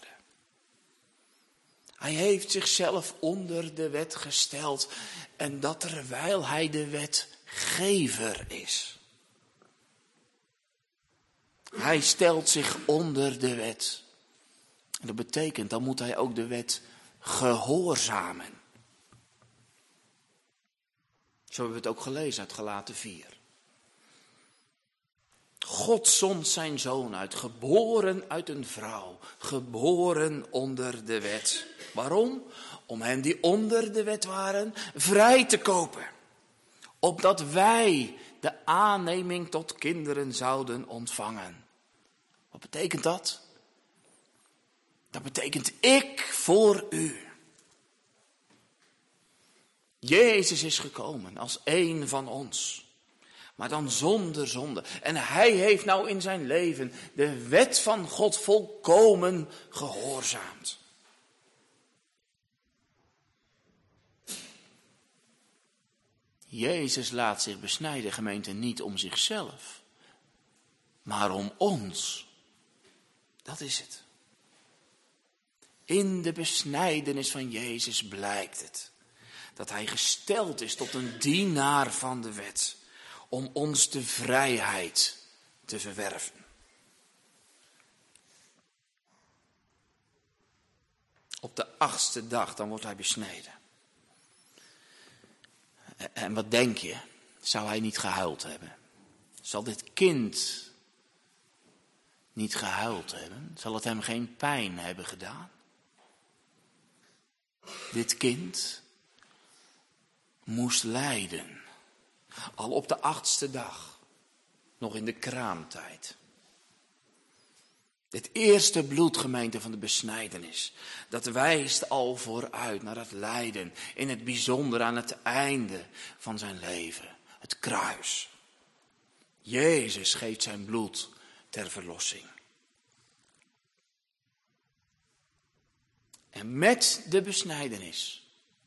[SPEAKER 1] Hij heeft zichzelf onder de wet gesteld. En dat terwijl hij de wetgever is. Hij stelt zich onder de wet. En dat betekent, dan moet hij ook de wet gehoorzamen. Zo hebben we het ook gelezen uit Galaten vier. God zond zijn zoon uit, geboren uit een vrouw, geboren onder de wet. Waarom? Om hen die onder de wet waren, vrij te kopen. Opdat wij de aanneming tot kinderen zouden ontvangen. Wat betekent dat? Dat betekent ik voor u. Jezus is gekomen als één van ons. Maar dan zonder zonde. En hij heeft nou in zijn leven de wet van God volkomen gehoorzaamd. Jezus laat zich besnijden, gemeente, niet om zichzelf, maar om ons. Dat is het. In de besnijdenis van Jezus blijkt het dat hij gesteld is tot een dienaar van de wet, om ons de vrijheid te verwerven. Op de achtste dag, dan wordt hij besneden. En wat denk je? Zou hij niet gehuild hebben? Zal dit kind niet gehuild hebben? Zal het hem geen pijn hebben gedaan? Dit kind moest lijden. Al op de achtste dag. Nog in de kraamtijd. Dit eerste bloedgemeente van de besnijdenis. Dat wijst al vooruit naar het lijden. In het bijzonder aan het einde van zijn leven. Het kruis. Jezus geeft zijn bloed ter verlossing. En met de besnijdenis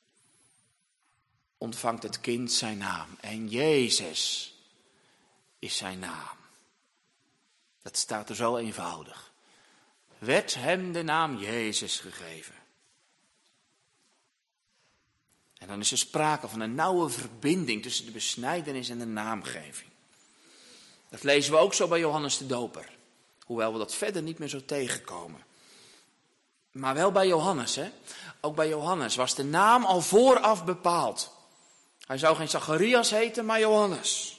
[SPEAKER 1] ontvangt het kind zijn naam. En Jezus is zijn naam. Dat staat er zo eenvoudig. Werd hem de naam Jezus gegeven. En dan is er sprake van een nauwe verbinding tussen de besnijdenis en de naamgeving. Dat lezen we ook zo bij Johannes de Doper. Hoewel we dat verder niet meer zo tegenkomen. Maar wel bij Johannes, hè. Ook bij Johannes was de naam al vooraf bepaald. Hij zou geen Zacharias heten, maar Johannes.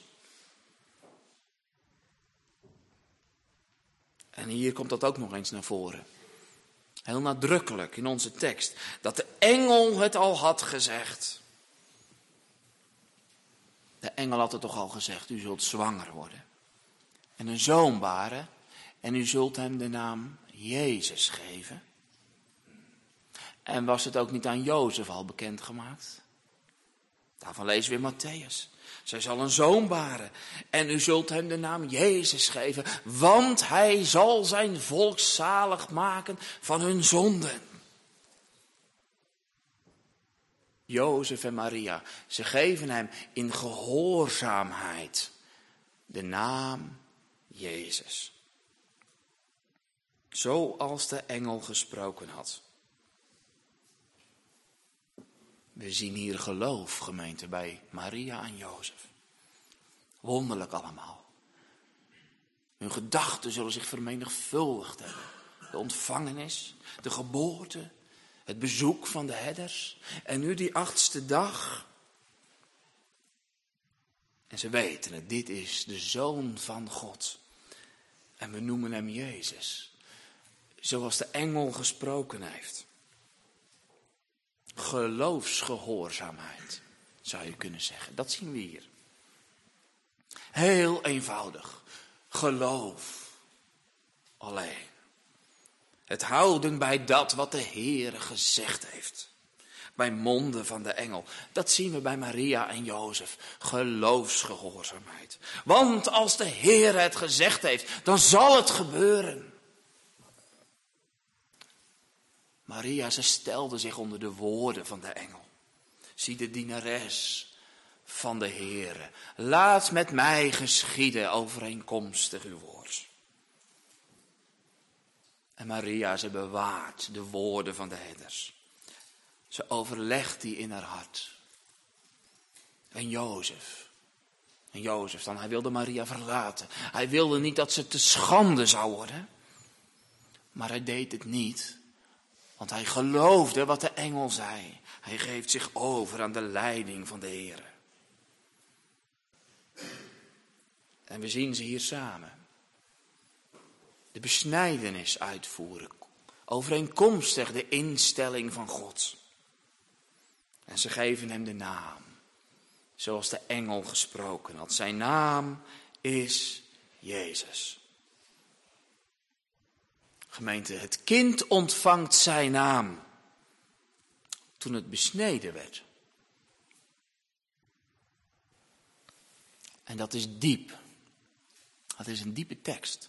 [SPEAKER 1] En hier komt dat ook nog eens naar voren. Heel nadrukkelijk in onze tekst. Dat de engel het al had gezegd. De engel had het toch al gezegd. U zult zwanger worden. En een zoon baren. En u zult hem de naam Jezus geven. En was het ook niet aan Jozef al bekendgemaakt? Daarvan lezen we in Matthäus. Zij zal een zoon baren. En u zult hem de naam Jezus geven. Want hij zal zijn volk zalig maken van hun zonden. Jozef en Maria, ze geven hem in gehoorzaamheid de naam Jezus. Zoals de engel gesproken had. We zien hier geloof, gemeente, bij Maria en Jozef. Wonderlijk allemaal. Hun gedachten zullen zich vermenigvuldigd hebben. De ontvangenis, de geboorte, het bezoek van de herders. En nu die achtste dag. En ze weten het, dit is de Zoon van God. En we noemen hem Jezus. zoals de engel gesproken heeft. Geloofsgehoorzaamheid, zou je kunnen zeggen. Dat zien we hier. Heel eenvoudig. Geloof alleen. Het houden bij dat wat de Heere gezegd heeft. Bij monden van de engel. Dat zien we bij Maria en Jozef. Geloofsgehoorzaamheid. Want als de Heere het gezegd heeft, dan zal het gebeuren. Maria, ze stelde zich onder de woorden van de engel. Zie de dienares van de Heere. Laat met mij geschieden overeenkomstig uw woord. En Maria, ze bewaart de woorden van de herders. Ze overlegt die in haar hart. En Jozef. En Jozef dan, hij wilde Maria verlaten. Hij wilde niet dat ze te schande zou worden. Maar hij deed het niet. Want hij geloofde wat de engel zei. Hij geeft zich over aan de leiding van de Heere. En we zien ze hier samen. De besnijdenis uitvoeren. Overeenkomstig de instelling van God. En ze geven hem de naam. Zoals de engel gesproken had. Zijn naam is Jezus. Gemeente, het kind ontvangt zijn naam. Toen het besneden werd. En dat is diep. Dat is een diepe tekst.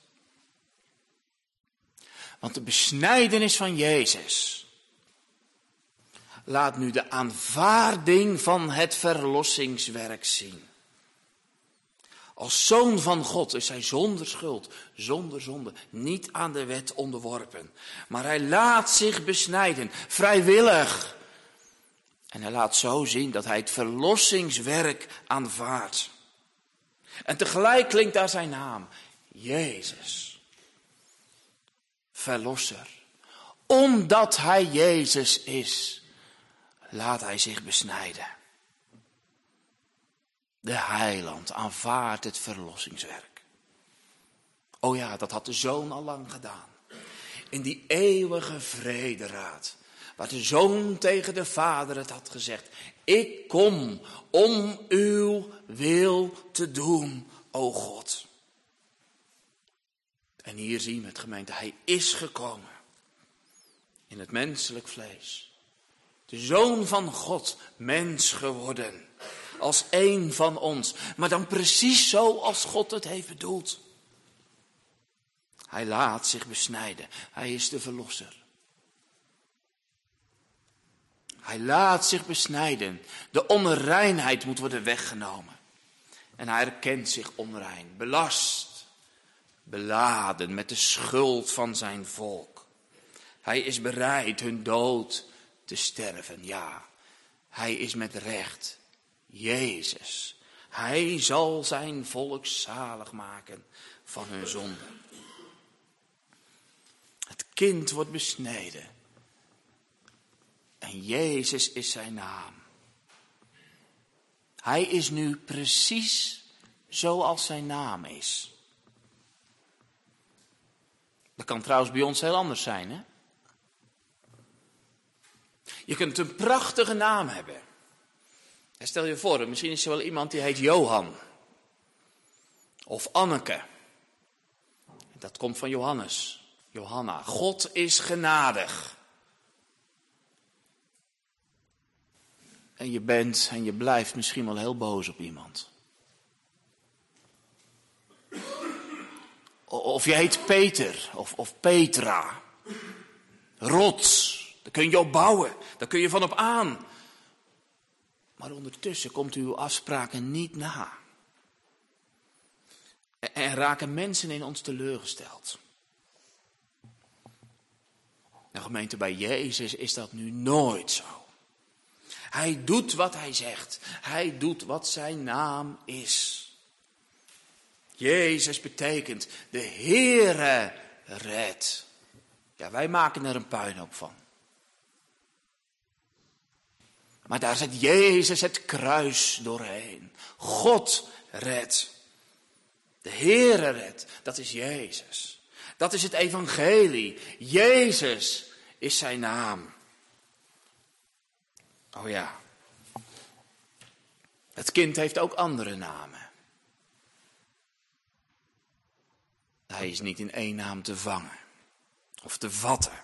[SPEAKER 1] Want de besnijdenis van Jezus laat nu de aanvaarding van het verlossingswerk zien. Als zoon van God is hij zonder schuld, zonder zonde, niet aan de wet onderworpen. Maar hij laat zich besnijden, vrijwillig. En hij laat zo zien dat hij het verlossingswerk aanvaardt. En tegelijk klinkt daar zijn naam, Jezus. Verlosser. Omdat hij Jezus is, laat hij zich besnijden. De heiland aanvaardt het verlossingswerk. Oh ja, dat had de Zoon al lang gedaan. In die eeuwige vrederaad. Waar de Zoon tegen de Vader het had gezegd. Ik kom om uw wil te doen, o God. En hier zien we het, gemeente. Hij is gekomen. In het menselijk vlees. De Zoon van God, mens geworden. Als één van ons. Maar dan precies zo als God het heeft bedoeld. Hij laat zich besnijden. Hij is de verlosser. Hij laat zich besnijden. De onreinheid moet worden weggenomen. En hij erkent zich onrein. Belast. Beladen met de schuld van zijn volk. Hij is bereid hun dood te sterven. Ja, hij is met recht. Jezus. Hij zal zijn volk zalig maken van hun zonde. Het kind wordt besneden. En Jezus is zijn naam. Hij is nu precies zoals zijn naam is. Dat kan trouwens bij ons heel anders zijn, hè? Je kunt een prachtige naam hebben. En stel je voor, misschien is er wel iemand die heet Johan. Of Anneke. Dat komt van Johannes. Johanna. God is genadig. En je bent en je blijft misschien wel heel boos op iemand. Of je heet Peter of, of Petra. Rots. Daar kun je op bouwen. Daar kun je van op aan. Maar ondertussen komt u uw afspraken niet na. En raken mensen in ons teleurgesteld. Nou gemeente, bij Jezus is dat nu nooit zo. Hij doet wat hij zegt. Hij doet wat zijn naam is. Jezus betekent de Heere redt. Ja, wij maken er een puinhoop van. Maar daar zet Jezus het kruis doorheen. God redt. De Heere redt. Dat is Jezus. Dat is het evangelie. Jezus is zijn naam. Oh ja. Het kind heeft ook andere namen. Hij is niet in één naam te vangen of te vatten.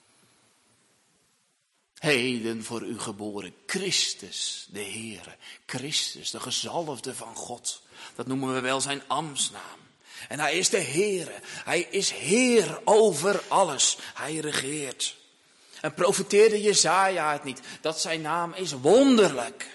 [SPEAKER 1] Heden voor u geboren Christus, de Heere. Christus, de gezalfde van God. Dat noemen we wel zijn ambtsnaam. En hij is de Heere. Hij is Heer over alles. Hij regeert. En profeteerde Jesaja het niet, dat zijn naam is wonderlijk.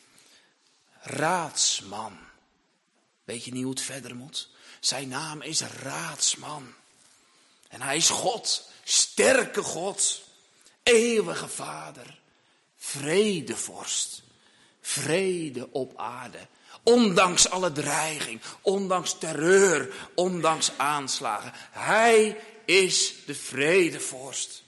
[SPEAKER 1] Raadsman. Weet je niet hoe het verder moet? Zijn naam is Raadsman. En hij is God, sterke God, eeuwige Vader, vredevorst, vrede op aarde. Ondanks alle dreiging, ondanks terreur, ondanks aanslagen. Hij is de vredevorst.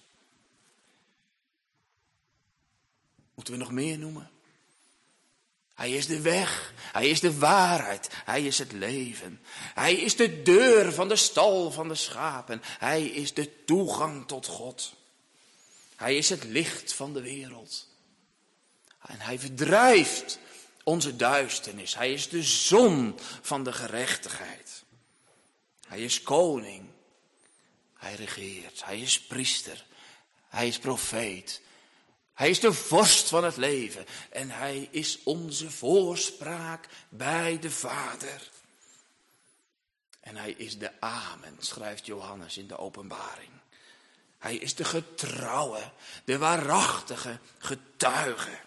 [SPEAKER 1] Moeten we nog meer noemen? Hij is de weg, hij is de waarheid, hij is het leven. Hij is de deur van de stal van de schapen. Hij is de toegang tot God. Hij is het licht van de wereld. En hij verdrijft onze duisternis. Hij is de zon van de gerechtigheid. Hij is koning. Hij regeert. Hij is priester. Hij is profeet. Hij is de vorst van het leven. En hij is onze voorspraak bij de Vader. En hij is de Amen, schrijft Johannes in de Openbaring. Hij is de getrouwe, de waarachtige getuige.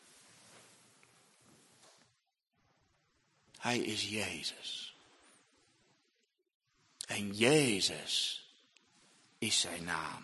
[SPEAKER 1] Hij is Jezus. En Jezus is zijn naam.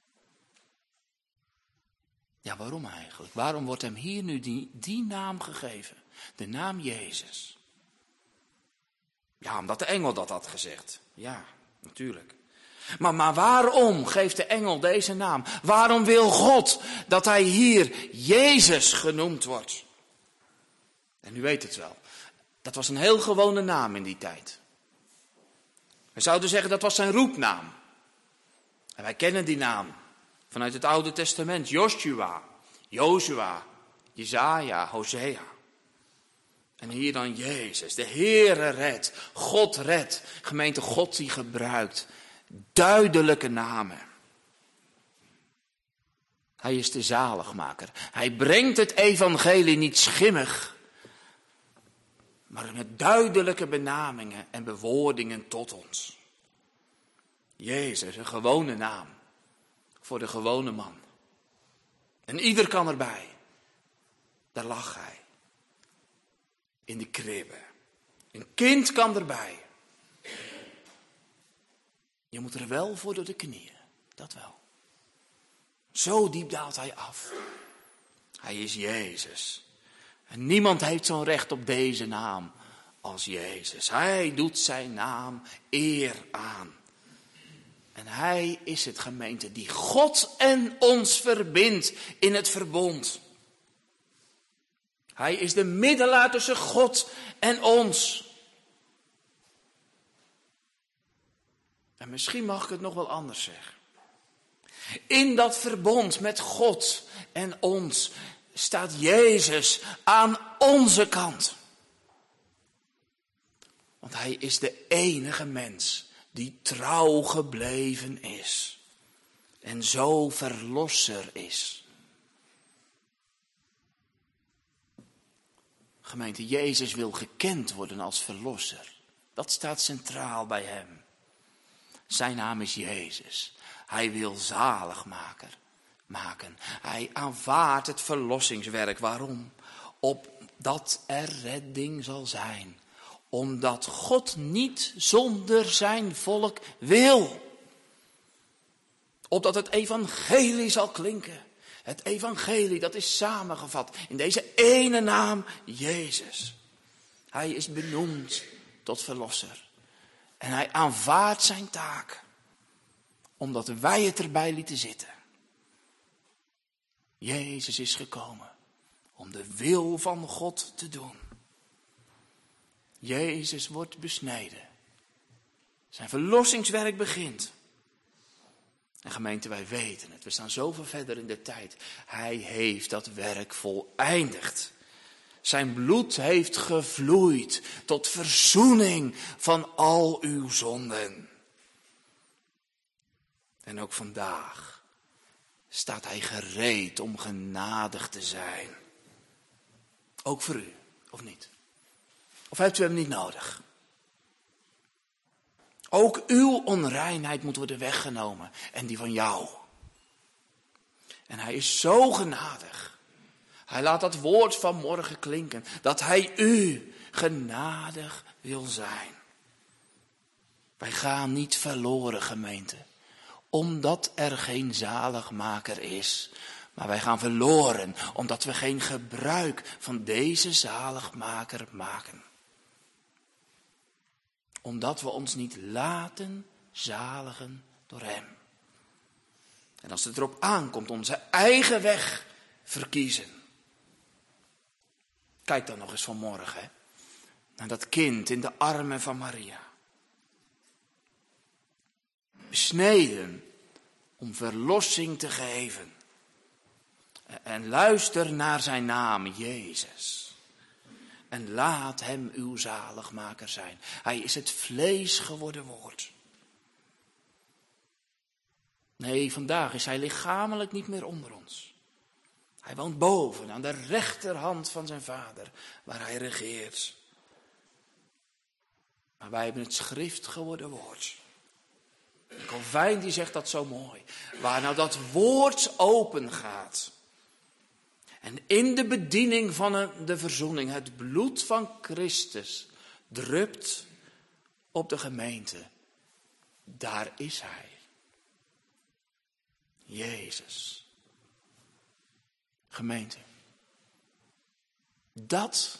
[SPEAKER 1] Ja, waarom eigenlijk? Waarom wordt hem hier nu die, die naam gegeven? De naam Jezus. Ja, omdat de engel dat had gezegd. Ja, natuurlijk. Maar, maar waarom geeft de engel deze naam? Waarom wil God dat hij hier Jezus genoemd wordt? En u weet het wel. Dat was een heel gewone naam in die tijd. We zouden zeggen dat was zijn roepnaam. En wij kennen die naam vanuit het Oude Testament. Joshua, Jozua, Jesaja, Hosea. En hier dan Jezus, de Heere redt, God redt. Gemeente, God die gebruikt duidelijke namen. Hij is de zaligmaker. Hij brengt het evangelie niet schimmig, maar met duidelijke benamingen en bewoordingen tot ons. Jezus, een gewone naam voor de gewone man. En ieder kan erbij. Daar lag hij. In de kribbe. Een kind kan erbij. Je moet er wel voor door de knieën. Dat wel. Zo diep daalt hij af. Hij is Jezus. En niemand heeft zo'n recht op deze naam als Jezus. Hij doet zijn naam eer aan. En hij is het, gemeente, die God en ons verbindt in het verbond. Hij is de middelaar tussen God en ons. En misschien mag ik het nog wel anders zeggen. In dat verbond met God en ons staat Jezus aan onze kant. Want hij is de enige mens die trouw gebleven is. En zo verlosser is. Gemeente, Jezus wil gekend worden als verlosser. Dat staat centraal bij hem. Zijn naam is Jezus. Hij wil zaligmaker maken. Hij aanvaardt het verlossingswerk. Waarom? Opdat er redding zal zijn. Omdat God niet zonder zijn volk wil. Opdat het evangelie zal klinken. Het evangelie, dat is samengevat in deze ene naam, Jezus. Hij is benoemd tot verlosser. En hij aanvaardt zijn taak. Omdat wij het erbij lieten zitten. Jezus is gekomen om de wil van God te doen. Jezus wordt besneden. Zijn verlossingswerk begint. En gemeente, wij weten het. We staan zoveel verder in de tijd. Hij heeft dat werk voleindigd. Zijn bloed heeft gevloeid tot verzoening van al uw zonden. En ook vandaag staat hij gereed om genadig te zijn. Ook voor u, of niet? Of hebt u hem niet nodig? Ook uw onreinheid moet worden weggenomen en die van jou. En hij is zo genadig. Hij laat dat woord van morgen klinken, dat hij u genadig wil zijn. Wij gaan niet verloren, gemeente, omdat er geen zaligmaker is. Maar wij gaan verloren, omdat we geen gebruik van deze zaligmaker maken. Omdat we ons niet laten zaligen door hem. En als het erop aankomt onze eigen weg verkiezen. Kijk dan nog eens vanmorgen hè, naar dat kind in de armen van Maria. Besneden om verlossing te geven. En luister naar zijn naam, Jezus. En laat hem uw zaligmaker zijn. Hij is het vlees geworden woord. Nee, vandaag is hij lichamelijk niet meer onder ons. Hij woont boven, aan de rechterhand van zijn vader, waar hij regeert. Maar wij hebben het schrift geworden woord. Calvijn die zegt dat zo mooi. Waar nou dat woord open gaat. En in de bediening van de verzoening het bloed van Christus drupt op de gemeente. Daar is hij. Jezus. Gemeente. Dat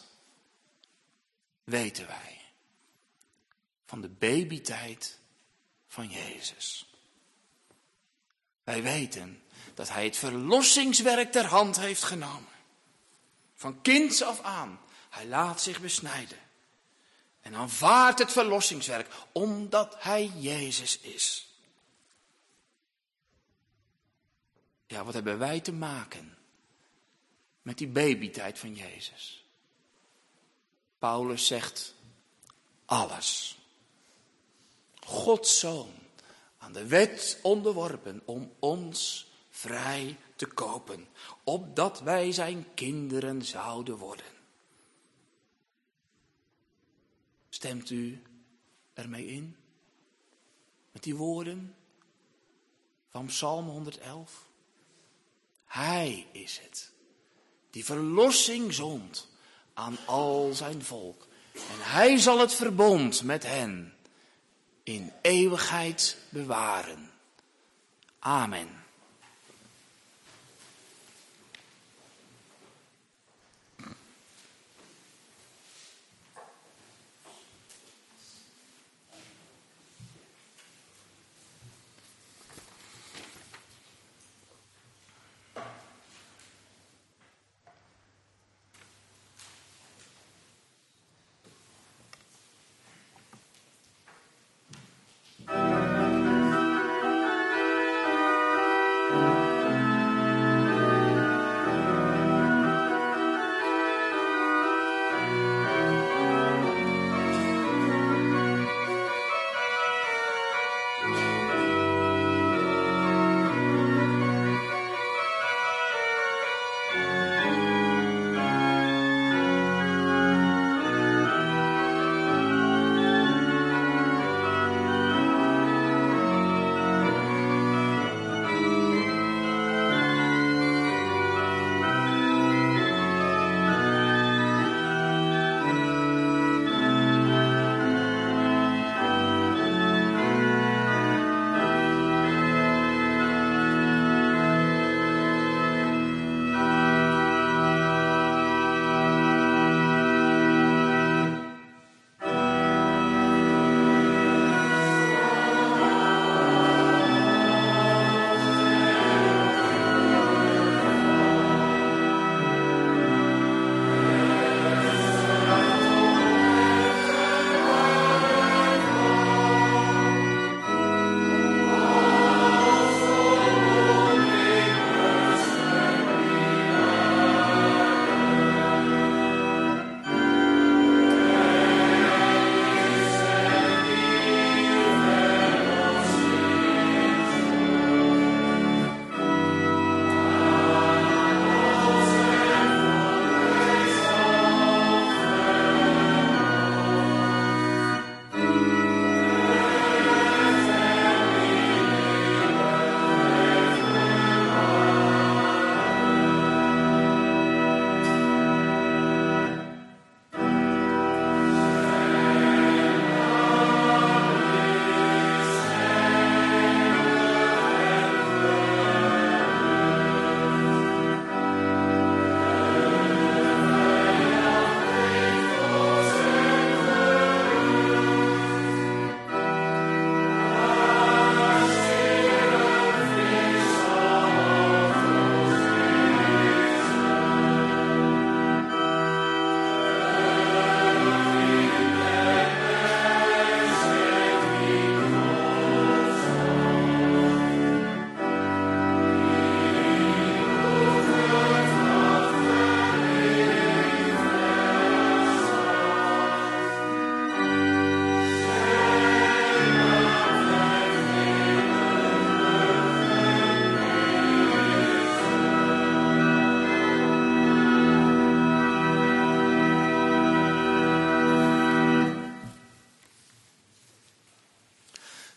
[SPEAKER 1] weten wij. Van de babytijd van Jezus. Wij weten dat hij het verlossingswerk ter hand heeft genomen. Van kinds af aan. Hij laat zich besnijden. En aanvaardt het verlossingswerk. Omdat hij Jezus is. Ja, wat hebben wij te maken met die babytijd van Jezus? Paulus zegt alles. Gods Zoon. Aan de wet onderworpen om ons vrij te kopen, opdat wij zijn kinderen zouden worden. Stemt u ermee in? Met die woorden van Psalm honderdelf? Hij is het, die verlossing zond aan al zijn volk. En hij zal het verbond met hen in eeuwigheid bewaren. Amen.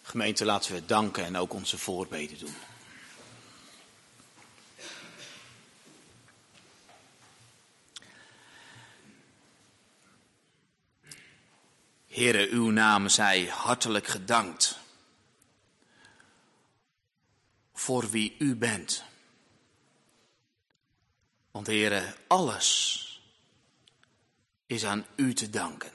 [SPEAKER 1] Gemeente, laten we danken en ook onze voorbeden doen. Heere, uw naam zij hartelijk gedankt voor wie u bent. Want Heere, alles is aan u te danken.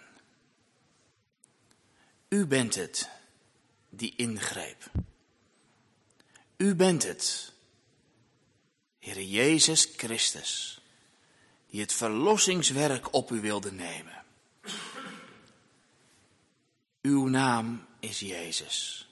[SPEAKER 1] U bent het die ingreep. U bent het, Heere Jezus Christus, die het verlossingswerk op u wilde nemen. Uw naam is Jezus.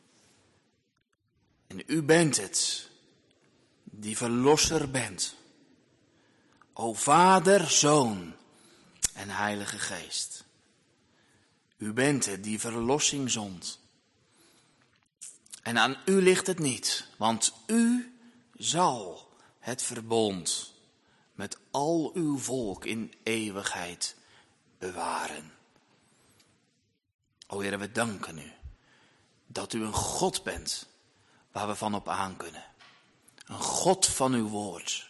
[SPEAKER 1] En u bent het, die verlosser bent. O Vader, Zoon en Heilige Geest. U bent het, die verlossing zond. En aan u ligt het niet, want u zal het verbond met al uw volk in eeuwigheid bewaren. O Heer, we danken u dat u een God bent waar we van op aan kunnen. Een God van uw woord.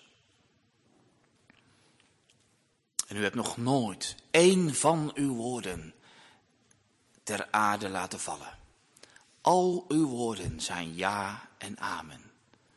[SPEAKER 1] En u hebt nog nooit één van uw woorden ter aarde laten vallen. Al uw woorden zijn ja en amen.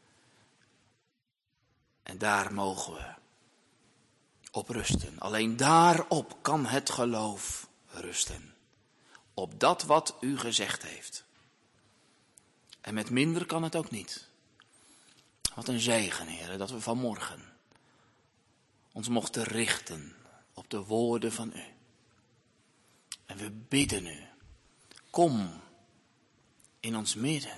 [SPEAKER 1] En daar mogen we op rusten. Alleen daarop kan het geloof rusten. Op dat wat u gezegd heeft. En met minder kan het ook niet. Wat een zegen, Heer, dat we vanmorgen ons mochten richten op de woorden van u. En we bidden u, kom in ons midden.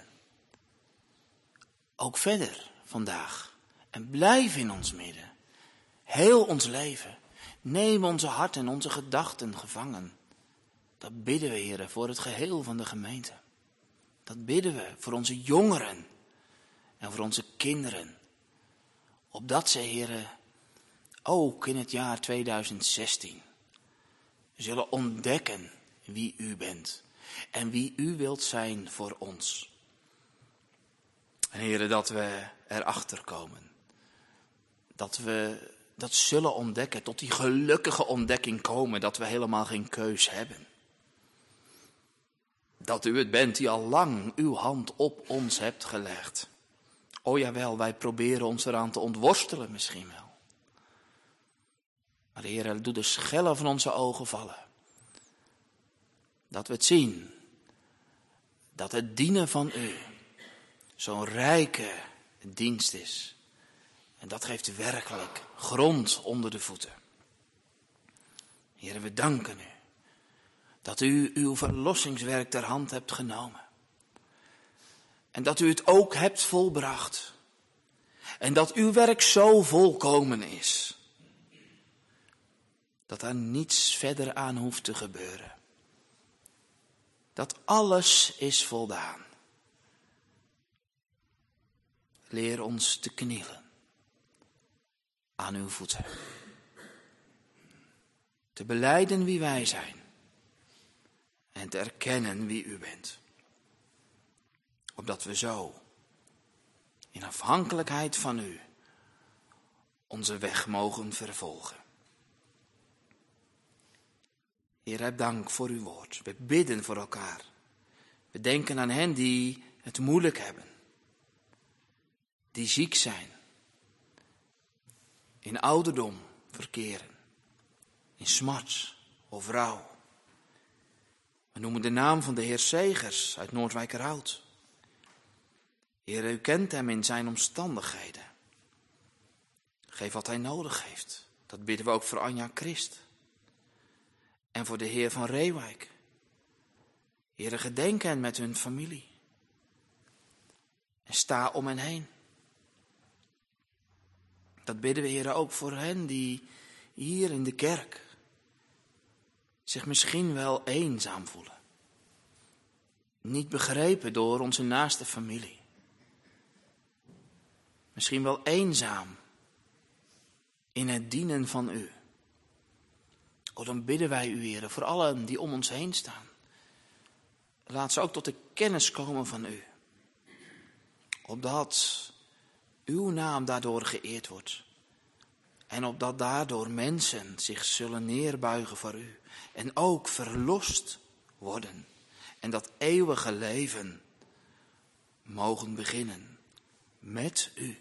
[SPEAKER 1] Ook verder vandaag. En blijf in ons midden. Heel ons leven. Neem onze hart en onze gedachten gevangen. Dat bidden we, Heer, voor het geheel van de gemeente. Dat bidden we voor onze jongeren en voor onze kinderen. Opdat ze, Heer, ook in het jaar tweeduizend zestien zullen ontdekken wie u bent. En wie u wilt zijn voor ons. En Heer, dat we erachter komen. Dat we dat zullen ontdekken, tot die gelukkige ontdekking komen dat we helemaal geen keus hebben. Dat u het bent die al lang uw hand op ons hebt gelegd. O jawel, wij proberen ons eraan te ontworstelen misschien wel. Maar Heer, doe de schellen van onze ogen vallen. Dat we het zien. Dat het dienen van u zo'n rijke dienst is. En dat geeft werkelijk grond onder de voeten. Heer, we danken u. Dat u uw verlossingswerk ter hand hebt genomen. En dat u het ook hebt volbracht. En dat uw werk zo volkomen is. Dat er niets verder aan hoeft te gebeuren. Dat alles is voldaan. Leer ons te knielen. Aan uw voeten. Te belijden wie wij zijn. En te erkennen wie u bent. Opdat we zo, in afhankelijkheid van u, onze weg mogen vervolgen. Heer, heb dank voor uw woord. We bidden voor elkaar. We denken aan hen die het moeilijk hebben. Die ziek zijn. In ouderdom verkeren. In smart of rouw. We noemen de naam van de Heer Segers uit Noordwijkerhout. Heer, u kent hem in zijn omstandigheden. Geef wat hij nodig heeft. Dat bidden we ook voor Anja Christ. En voor de Heer van Reewijk. Heer, gedenk hen met hun familie. En sta om hen heen. Dat bidden we, Heer, ook voor hen die hier in de kerk zich misschien wel eenzaam voelen. Niet begrepen door onze naaste familie. Misschien wel eenzaam in het dienen van u. O, dan bidden wij u, Heer, voor allen die om ons heen staan. laat ze ook tot de kennis komen van u. Opdat uw naam daardoor geëerd wordt. En opdat daardoor mensen zich zullen neerbuigen voor u. En ook verlost worden. En dat eeuwige leven mogen beginnen met u.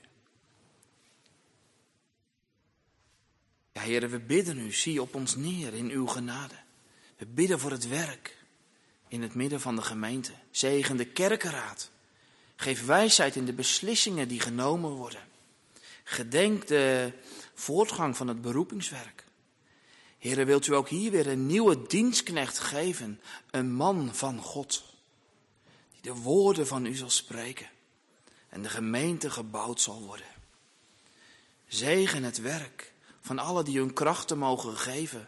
[SPEAKER 1] Ja, Heere, we bidden u, zie op ons neer in uw genade. We bidden voor het werk in het midden van de gemeente. Zegen de kerkenraad. Geef wijsheid in de beslissingen die genomen worden. Gedenk de voortgang van het beroepingswerk. Heere, wilt u ook hier weer een nieuwe dienstknecht geven, een man van God, die de woorden van u zal spreken en de gemeente gebouwd zal worden. Zegen het werk van allen die hun krachten mogen geven.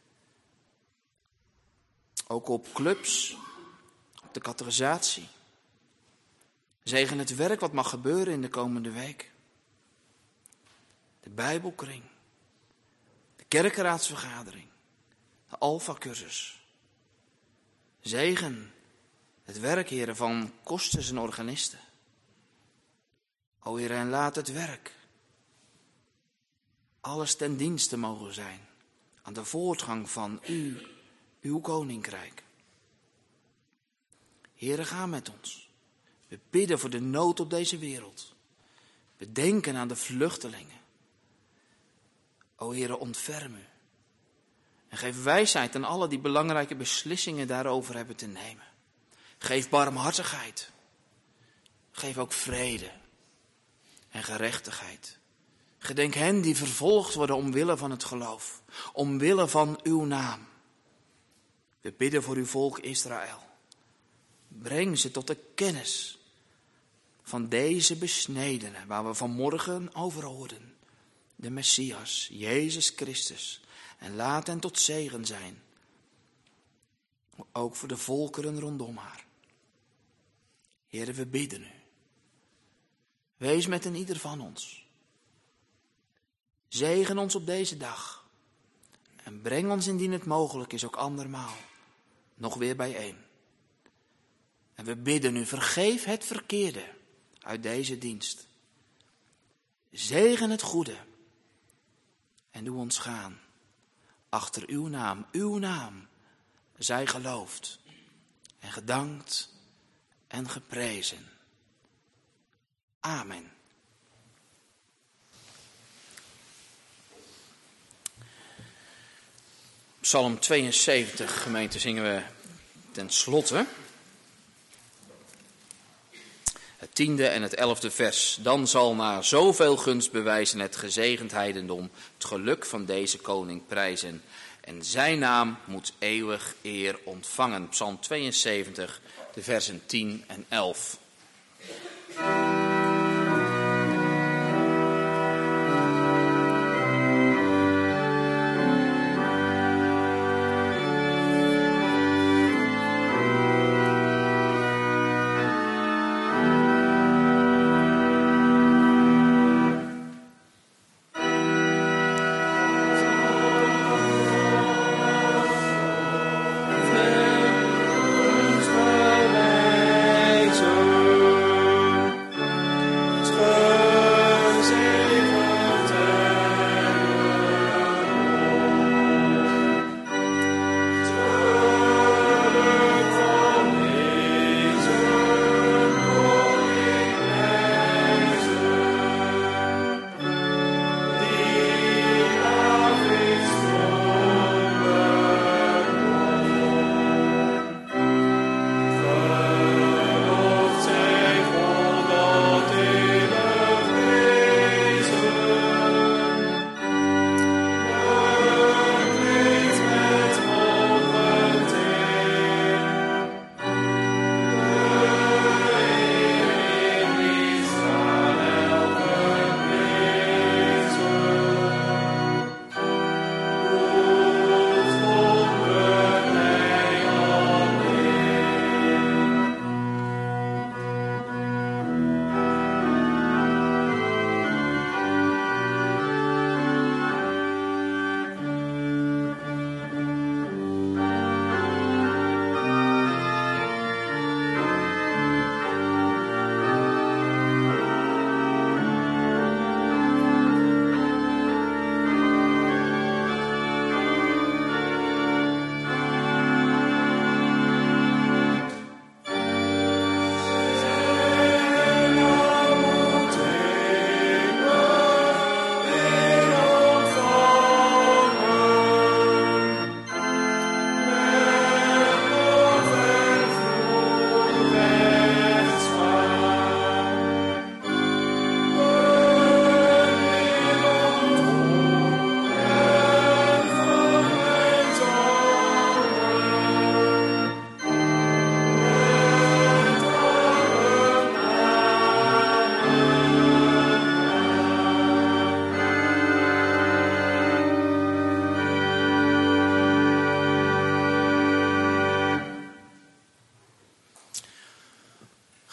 [SPEAKER 1] Ook op clubs, op de catechisatie. Zegen het werk wat mag gebeuren in de komende week. De Bijbelkring. De kerkenraadsvergadering. De Alpha-cursus. Zegen het werk, Heere, van kosters en organisten. O Heere, en laat het werk alles ten dienste mogen zijn aan de voortgang van u, uw koninkrijk. Heere, ga met ons. We bidden voor de nood op deze wereld. We denken aan de vluchtelingen. O Heere, ontferm u. En geef wijsheid aan alle die belangrijke beslissingen daarover hebben te nemen. Geef barmhartigheid. Geef ook vrede en gerechtigheid. Gedenk hen die vervolgd worden omwille van het geloof. Omwille van uw naam. We bidden voor uw volk Israël. Breng ze tot de kennis van deze besnedene waar we vanmorgen over hoorden. De Messias, Jezus Christus. En laat hen tot zegen zijn. Ook voor de volkeren rondom haar. Heere, we bidden u. Wees met een ieder van ons. Zegen ons op deze dag. En breng ons indien het mogelijk is ook andermaal nog weer bijeen. En we bidden u, vergeef het verkeerde uit deze dienst. Zegen het goede. En doe ons gaan achter uw naam, uw naam, zij geloofd en gedankt en geprezen. Amen. Psalm tweeënzeventig, gemeente, zingen we ten slotte. Het tiende en het elfde vers. Dan zal na zoveel gunst bewijzen het gezegend heidendom het geluk van deze koning prijzen. En zijn naam moet eeuwig eer ontvangen. Psalm tweeënzeventig, de versen tien en elf.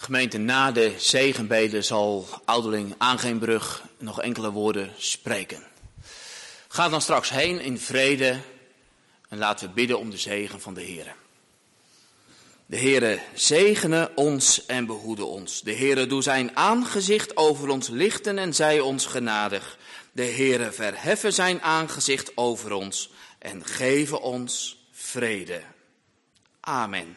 [SPEAKER 1] Gemeente, na de zegenbeden zal ouderling Aangeenbrug nog enkele woorden spreken. Ga dan straks heen in vrede en laten we bidden om de zegen van de Heere. De Heere zegene ons en behoede ons. De Heere doe zijn aangezicht over ons lichten en zij ons genadig. De Heere verheffe zijn aangezicht over ons en geven ons vrede. Amen.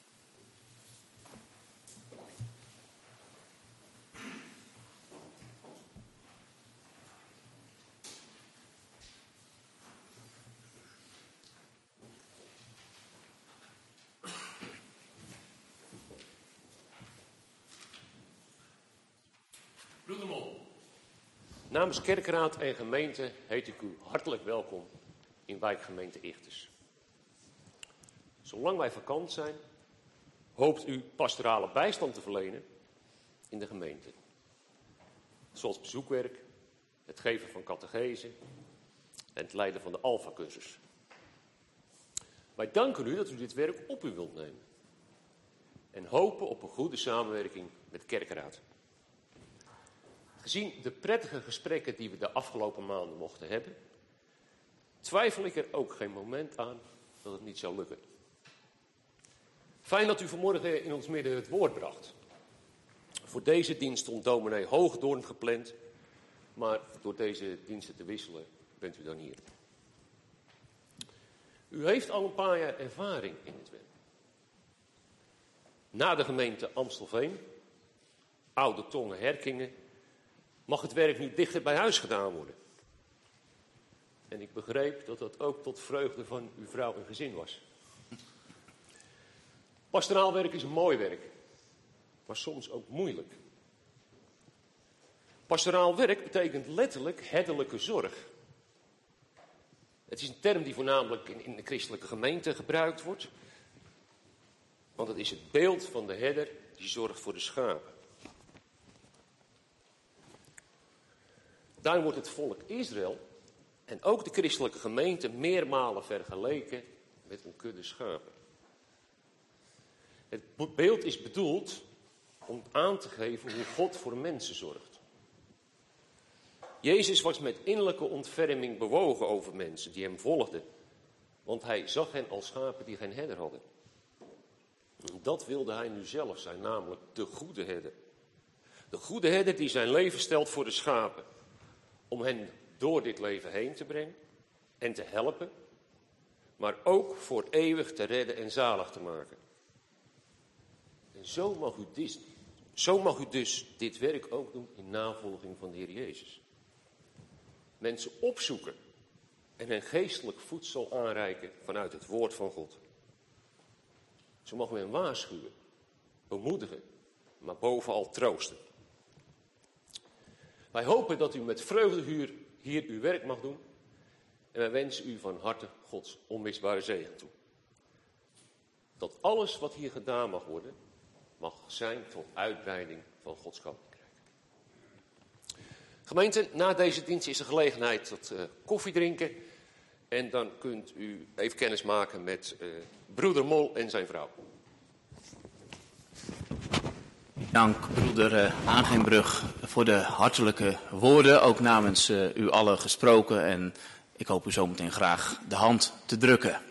[SPEAKER 2] Broeder Mol, namens kerkraad en gemeente heet ik u hartelijk welkom in wijkgemeente Ichters. Zolang wij vakant zijn, hoopt u pastorale bijstand te verlenen in de gemeente. Zoals bezoekwerk, het geven van catechese en het leiden van de Alpha-cursus. Wij danken u dat u dit werk op u wilt nemen en hopen op een goede samenwerking met de kerkraad. Gezien de prettige gesprekken die we de afgelopen maanden mochten hebben, twijfel ik er ook geen moment aan dat het niet zou lukken. Fijn dat u vanmorgen in ons midden het woord bracht. Voor deze dienst stond dominee Hoogdoorn gepland, maar door deze diensten te wisselen bent u dan hier. U heeft al een paar jaar ervaring in het werk. Na de gemeente Amstelveen, Oude Tongen, Herkingen, mag het werk nu dichter bij huis gedaan worden. En ik begreep dat dat ook tot vreugde van uw vrouw en gezin was. Pastoraal werk is een mooi werk, maar soms ook moeilijk. Pastoraal werk betekent letterlijk herderlijke zorg. Het is een term die voornamelijk in, in de christelijke gemeente gebruikt wordt. Want het is het beeld van de herder die zorgt voor de schapen. Daarom wordt het volk Israël en ook de christelijke gemeente meermalen vergeleken met een kudde schapen. Het beeld is bedoeld om aan te geven hoe God voor mensen zorgt. Jezus was met innerlijke ontferming bewogen over mensen die hem volgden, want hij zag hen als schapen die geen herder hadden. Dat wilde hij nu zelf zijn, namelijk de goede herder. De goede herder die zijn leven stelt voor de schapen, om hen door dit leven heen te brengen en te helpen, maar ook voor eeuwig te redden en zalig te maken. En zo mag u, dit, zo mag u dus dit werk ook doen in navolging van de Heer Jezus. Mensen opzoeken en hen geestelijk voedsel aanreiken vanuit het woord van God. Zo mogen we hen waarschuwen, bemoedigen, maar bovenal troosten. Wij hopen dat u met vreugde hier, hier uw werk mag doen. En wij wensen u van harte Gods onmisbare zegen toe. Dat alles wat hier gedaan mag worden, mag zijn tot uitbreiding van Gods koninkrijk. Gemeente, na deze dienst is er gelegenheid tot uh, koffie drinken. En dan kunt u even kennis maken met uh, broeder Mol en zijn vrouw.
[SPEAKER 1] Dank broeder uh, Aangeenbrug voor de hartelijke woorden, ook namens uh, u allen gesproken. En ik hoop u zometeen graag de hand te drukken.